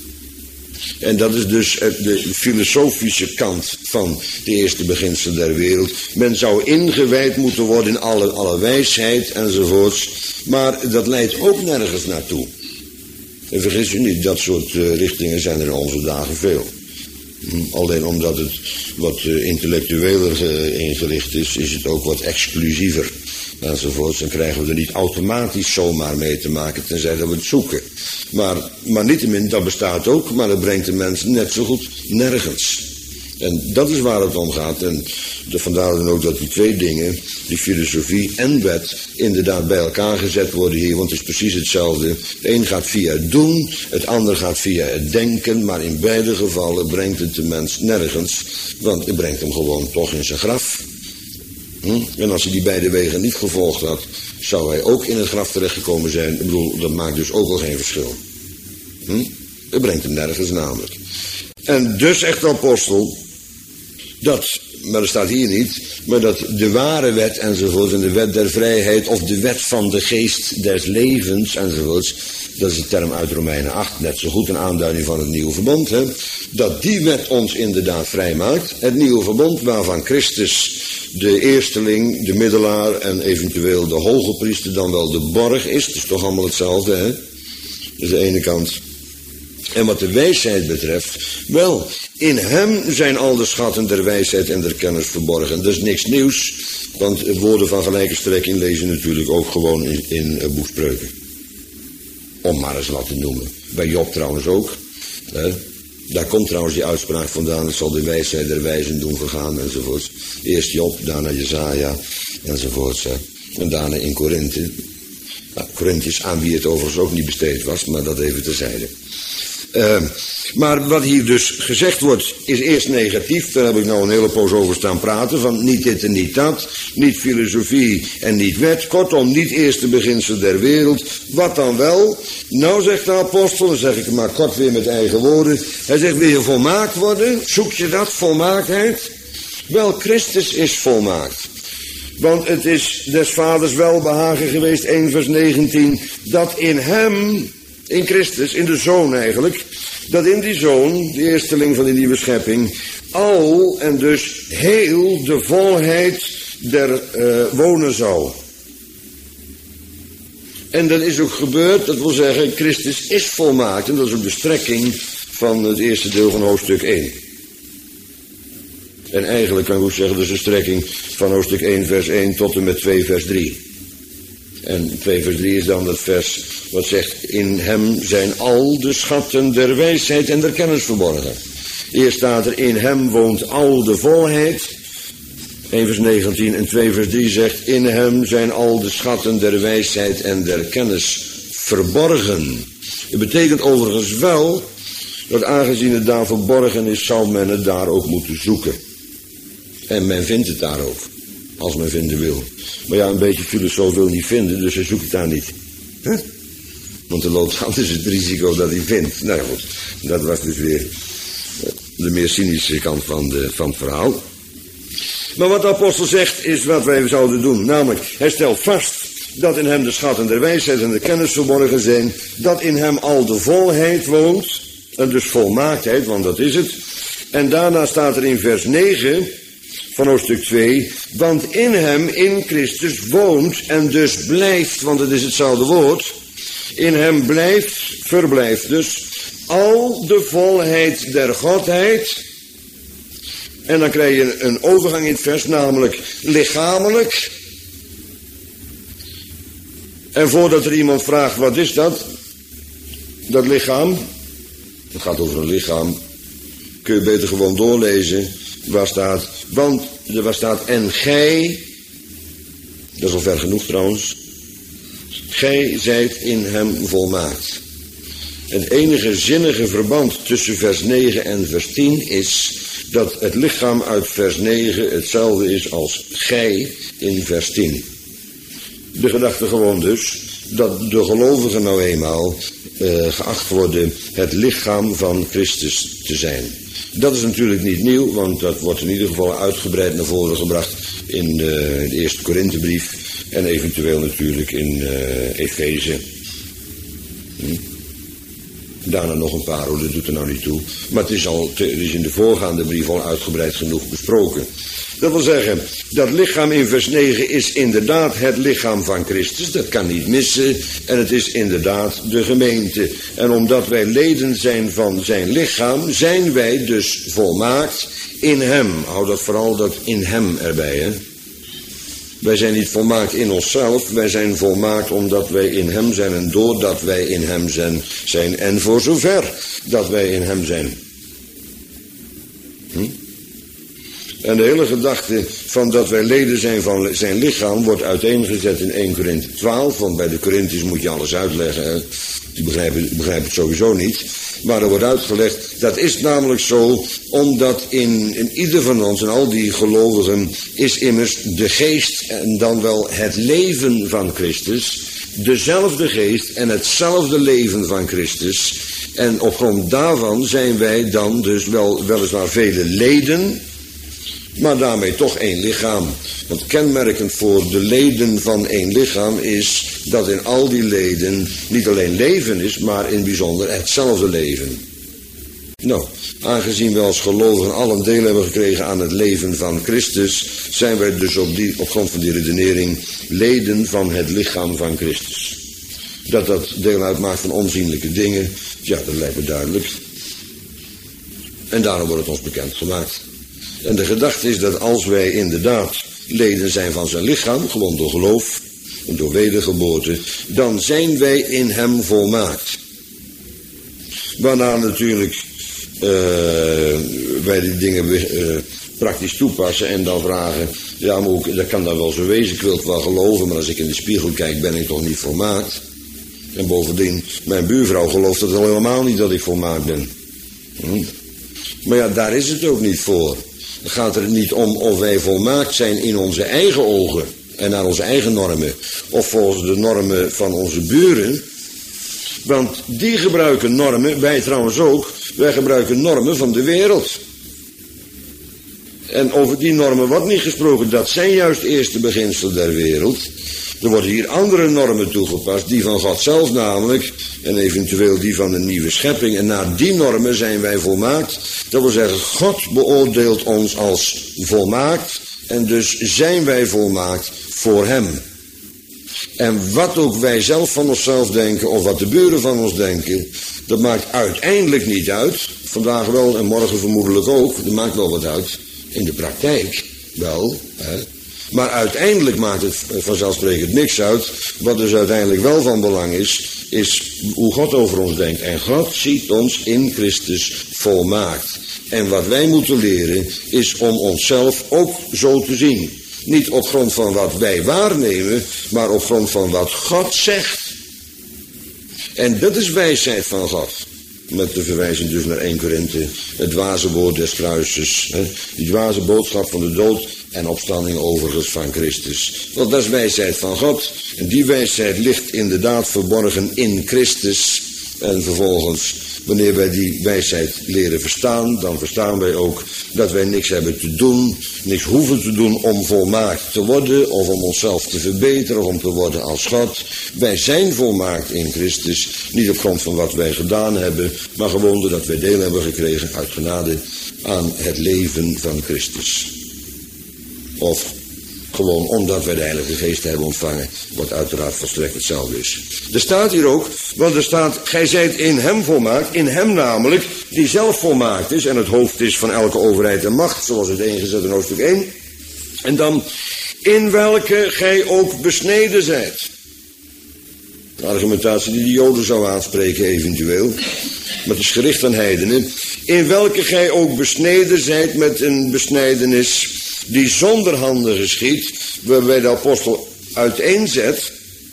En dat is dus de filosofische kant van de eerste beginselen der wereld. Men zou ingewijd moeten worden in alle wijsheid enzovoorts. Maar dat leidt ook nergens naartoe. En vergis u niet, dat soort richtingen zijn er in onze dagen veel. Alleen omdat het wat intellectueler ingericht is, is het ook wat exclusiever. Enzovoorts, dan krijgen we er niet automatisch zomaar mee te maken, tenzij dat we het zoeken. Maar niettemin, dat bestaat ook, maar dat brengt de mens net zo goed nergens. En dat is waar het om gaat. En vandaar dan ook dat die twee dingen, die filosofie en wet, inderdaad bij elkaar gezet worden hier. Want het is precies hetzelfde. Het een gaat via het doen, het ander gaat via het denken. Maar in beide gevallen brengt het de mens nergens. Want het brengt hem gewoon toch in zijn graf. En als hij die beide wegen niet gevolgd had, zou hij ook in het graf terechtgekomen zijn. Ik bedoel, dat maakt dus ook al geen verschil. Het brengt hem nergens namelijk. En dus zegt de apostel, maar dat staat hier niet, maar dat de ware wet enzovoort, en de wet der vrijheid, of de wet van de geest des levens enzovoorts, dat is de term uit Romeinen 8, net zo goed een aanduiding van het nieuwe verbond, hè, dat die wet ons inderdaad vrijmaakt. Het nieuwe verbond waarvan Christus de eersteling, de middelaar en eventueel de hoge priester dan wel de borg is. Het is toch allemaal hetzelfde, hè? Dat is de ene kant. En wat de wijsheid betreft, wel, in hem zijn al de schatten der wijsheid en der kennis verborgen. Dat is niks nieuws, want woorden van gelijke strekking lezen natuurlijk ook gewoon in boekspreuken. Om maar eens wat te noemen. Bij Job trouwens ook. Hè? Daar komt trouwens die uitspraak vandaan, het zal de wijsheid der wijzen doen vergaan enzovoort. Eerst Job, daarna Jesaja enzovoort. En daarna in Korinthe. Nou, Korinthiërs, aan wie het overigens ook niet besteed was, maar dat even terzijde. Maar wat hier dus gezegd wordt, is eerst negatief. Daar heb ik nou een hele poos over staan praten. Van niet dit en niet dat. Niet filosofie en niet wet. Kortom, niet eerste beginsel der wereld. Wat dan wel? Nou, zegt de apostel, dan zeg ik het maar kort weer met eigen woorden. Hij zegt, wil je volmaakt worden? Zoek je dat, volmaaktheid? Wel, Christus is volmaakt. Want het is des vaders welbehagen geweest, 1 vers 19, dat in hem In Christus, in de Zoon eigenlijk, dat in die Zoon, de eersteling van die nieuwe schepping, al en dus heel de volheid der wonen zou. En dat is ook gebeurd, dat wil zeggen, Christus is volmaakt. En dat is ook de strekking van het eerste deel van hoofdstuk 1. En eigenlijk kan ik ook zeggen, dat is de strekking van hoofdstuk 1 vers 1 tot en met 2 vers 3. En 2 vers 3 is dan dat vers wat zegt, in hem zijn al de schatten der wijsheid en der kennis verborgen. Eerst staat er, in hem woont al de volheid. 1 vers 19 en 2 vers 3 zegt, in hem zijn al de schatten der wijsheid en der kennis verborgen. Het betekent overigens wel, dat aangezien het daar verborgen is, zal men het daar ook moeten zoeken. En men vindt het daar ook, als men vinden wil. Maar ja, een beetje filosoof wil niet vinden, dus hij zoekt het daar niet. Huh? Want er loopt anders het risico dat hij vindt. Nou ja, goed, dat was dus weer de meer cynische kant van het verhaal. Maar wat de apostel zegt is wat wij zouden doen. Namelijk, hij stelt vast dat in hem de schatten der wijsheid en de kennis verborgen zijn. Dat in hem al de volheid woont. En dus volmaaktheid, want dat is het. En daarna staat er in vers 9 van hoofdstuk 2. Want in hem, in Christus, woont en dus blijft, want het is hetzelfde woord. In hem blijft, verblijft dus, al de volheid der Godheid. En dan krijg je een overgang in het vers, namelijk lichamelijk. En voordat er iemand vraagt, wat is dat? Dat lichaam, het gaat over een lichaam, kun je beter gewoon doorlezen. Waar staat, en gij, dat is al ver genoeg trouwens, gij zijt in hem volmaakt. Het enige zinnige verband tussen vers 9 en vers 10 is dat het lichaam uit vers 9 hetzelfde is als gij in vers 10. De gedachte gewoon dus dat de gelovigen nou eenmaal geacht worden het lichaam van Christus te zijn. Dat is natuurlijk niet nieuw, want dat wordt in ieder geval uitgebreid naar voren gebracht in de eerste Korinthebrief en eventueel natuurlijk in Efeze. Daarna nog een paar, dat doet er nou niet toe. Maar het is in de voorgaande brief al uitgebreid genoeg besproken. Dat wil zeggen, dat lichaam in vers 9 is inderdaad het lichaam van Christus. Dat kan niet missen. En het is inderdaad de gemeente. En omdat wij leden zijn van zijn lichaam, zijn wij dus volmaakt in hem. Hou dat vooral dat in hem erbij, hè. Wij zijn niet volmaakt in onszelf, wij zijn volmaakt omdat wij in hem zijn en doordat wij in hem zijn en voor zover dat wij in hem zijn. En de hele gedachte van dat wij leden zijn van zijn lichaam wordt uiteengezet in 1 Korinthe 12, want bij de Korinthiërs moet je alles uitleggen, hè? Die begrijpen het sowieso niet. Maar er wordt uitgelegd, dat is namelijk zo, omdat in ieder van ons en al die gelovigen is immers de geest en dan wel het leven van Christus, dezelfde geest en hetzelfde leven van Christus. En op grond daarvan zijn wij dan dus weliswaar vele leden, maar daarmee toch één lichaam. Want kenmerkend voor de leden van één lichaam is dat in al die leden niet alleen leven is, maar in bijzonder hetzelfde leven. Nou, aangezien we als gelovigen al een deel hebben gekregen aan het leven van Christus, zijn wij dus op grond van die redenering leden van het lichaam van Christus. Dat deel uitmaakt van onzienlijke dingen, ja, dat lijkt me duidelijk. En daarom wordt het ons bekend gemaakt. En de gedachte is dat als wij inderdaad leden zijn van zijn lichaam, gewoon door geloof en door wedergeboorte, dan zijn wij in hem volmaakt. Waarna natuurlijk wij die dingen praktisch toepassen en dan vragen, ja, maar ook, dat kan dan wel zo wezen, ik wil het wel geloven, maar als ik in de spiegel kijk ben ik toch niet volmaakt. En bovendien, mijn buurvrouw gelooft het al helemaal niet dat ik volmaakt ben. Maar ja, daar is het ook niet voor. Het gaat er niet om of wij volmaakt zijn in onze eigen ogen en naar onze eigen normen, of volgens de normen van onze buren. Want die gebruiken normen, wij trouwens ook, wij gebruiken normen van de wereld. En over die normen wordt niet gesproken, dat zijn juist eerst de beginselen der wereld. Er worden hier andere normen toegepast, die van God zelf namelijk, en eventueel die van een nieuwe schepping. En naar die normen zijn wij volmaakt. Dat wil zeggen, God beoordeelt ons als volmaakt en dus zijn wij volmaakt voor hem. En wat ook wij zelf van onszelf denken of wat de buren van ons denken, dat maakt uiteindelijk niet uit. Vandaag wel en morgen vermoedelijk ook, dat maakt wel wat uit. In de praktijk wel, hè. Maar uiteindelijk maakt het vanzelfsprekend niks uit. Wat dus uiteindelijk wel van belang is hoe God over ons denkt. En God ziet ons in Christus volmaakt. En wat wij moeten leren is om onszelf ook zo te zien. Niet op grond van wat wij waarnemen, maar op grond van wat God zegt. En dat is wijsheid van God. Met de verwijzing dus naar 1 Korinthe, het dwaze woord des kruises. Hè? Die dwaze boodschap van de dood en opstanding overigens van Christus. Want dat is wijsheid van God. En die wijsheid ligt inderdaad verborgen in Christus. En vervolgens, wanneer wij die wijsheid leren verstaan, dan verstaan wij ook dat wij niks hebben te doen, niks hoeven te doen om volmaakt te worden, of om onszelf te verbeteren, of om te worden als God. Wij zijn volmaakt in Christus, niet op grond van wat wij gedaan hebben, maar gewoon doordat wij deel hebben gekregen uit genade aan het leven van Christus. Of gewoon omdat wij de Heilige Geest hebben ontvangen, wat uiteraard volstrekt hetzelfde is. Er staat hier ook, want er staat, gij zijt in hem volmaakt, in hem namelijk, die zelf volmaakt is en het hoofd is van elke overheid en macht, zoals het ingezet in hoofdstuk 1. En dan, in welke gij ook besneden zijt. De argumentatie die de Joden zou aanspreken eventueel, maar het is gericht aan heidenen. In welke gij ook besneden zijt met een besnijdenis die zonder handen geschiet, waarbij de apostel uiteenzet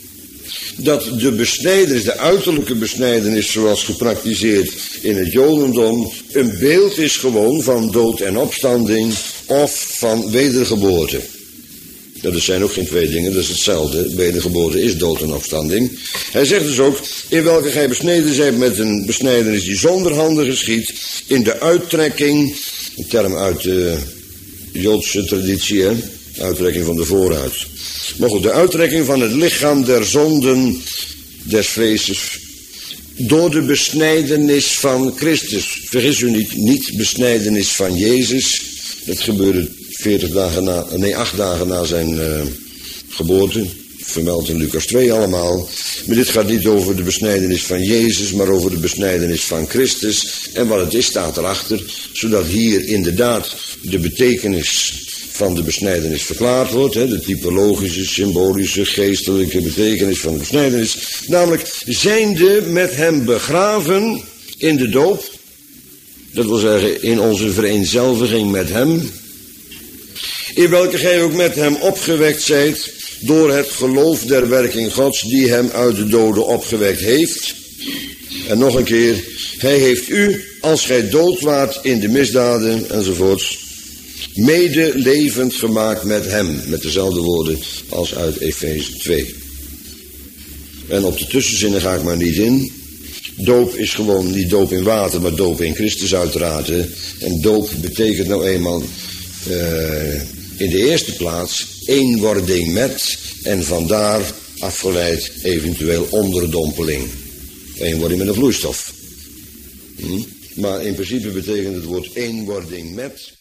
dat de besnijdenis, de uiterlijke besnijdenis zoals gepraktiseerd in het Jodendom, een beeld is gewoon van dood en opstanding of van wedergeboorte. Dat zijn ook geen twee dingen, dat is hetzelfde. Wedergeboorte is dood en opstanding. Hij zegt dus ook, in welke gij besneden zijt met een besnijdenis die zonder handen geschiet, in de uittrekking, een term uit de Joodse traditie, hè? Uittrekking van de vooruit. Maar goed, de uittrekking van het lichaam der zonden des vleeses door de besnijdenis van Christus. Vergis u niet besnijdenis van Jezus. Dat gebeurde 8 dagen na zijn geboorte. Vermeld in Lucas 2 allemaal. Maar dit gaat niet over de besnijdenis van Jezus, maar over de besnijdenis van Christus. En wat het is, staat erachter, zodat hier inderdaad de betekenis van de besnijdenis verklaard wordt. Hè, de typologische, symbolische, geestelijke betekenis van de besnijdenis. Namelijk, zijnde met hem begraven in de doop. Dat wil zeggen, in onze vereenzelviging met hem. In welke gij ook met hem opgewekt zijt door het geloof der werking Gods die hem uit de doden opgewekt heeft. En nog een keer, hij heeft u, als gij dood waart in de misdaden enzovoorts, mede levend gemaakt met hem. Met dezelfde woorden als uit Efeze 2. En op de tussenzinnen ga ik maar niet in. Doop is gewoon niet doop in water, maar doop in Christus uiteraard. Hè. En doop betekent nou eenmaal in de eerste plaats eenwording met en vandaar afgeleid eventueel onderdompeling. Eenwording met een vloeistof. Maar in principe betekent het woord eenwording met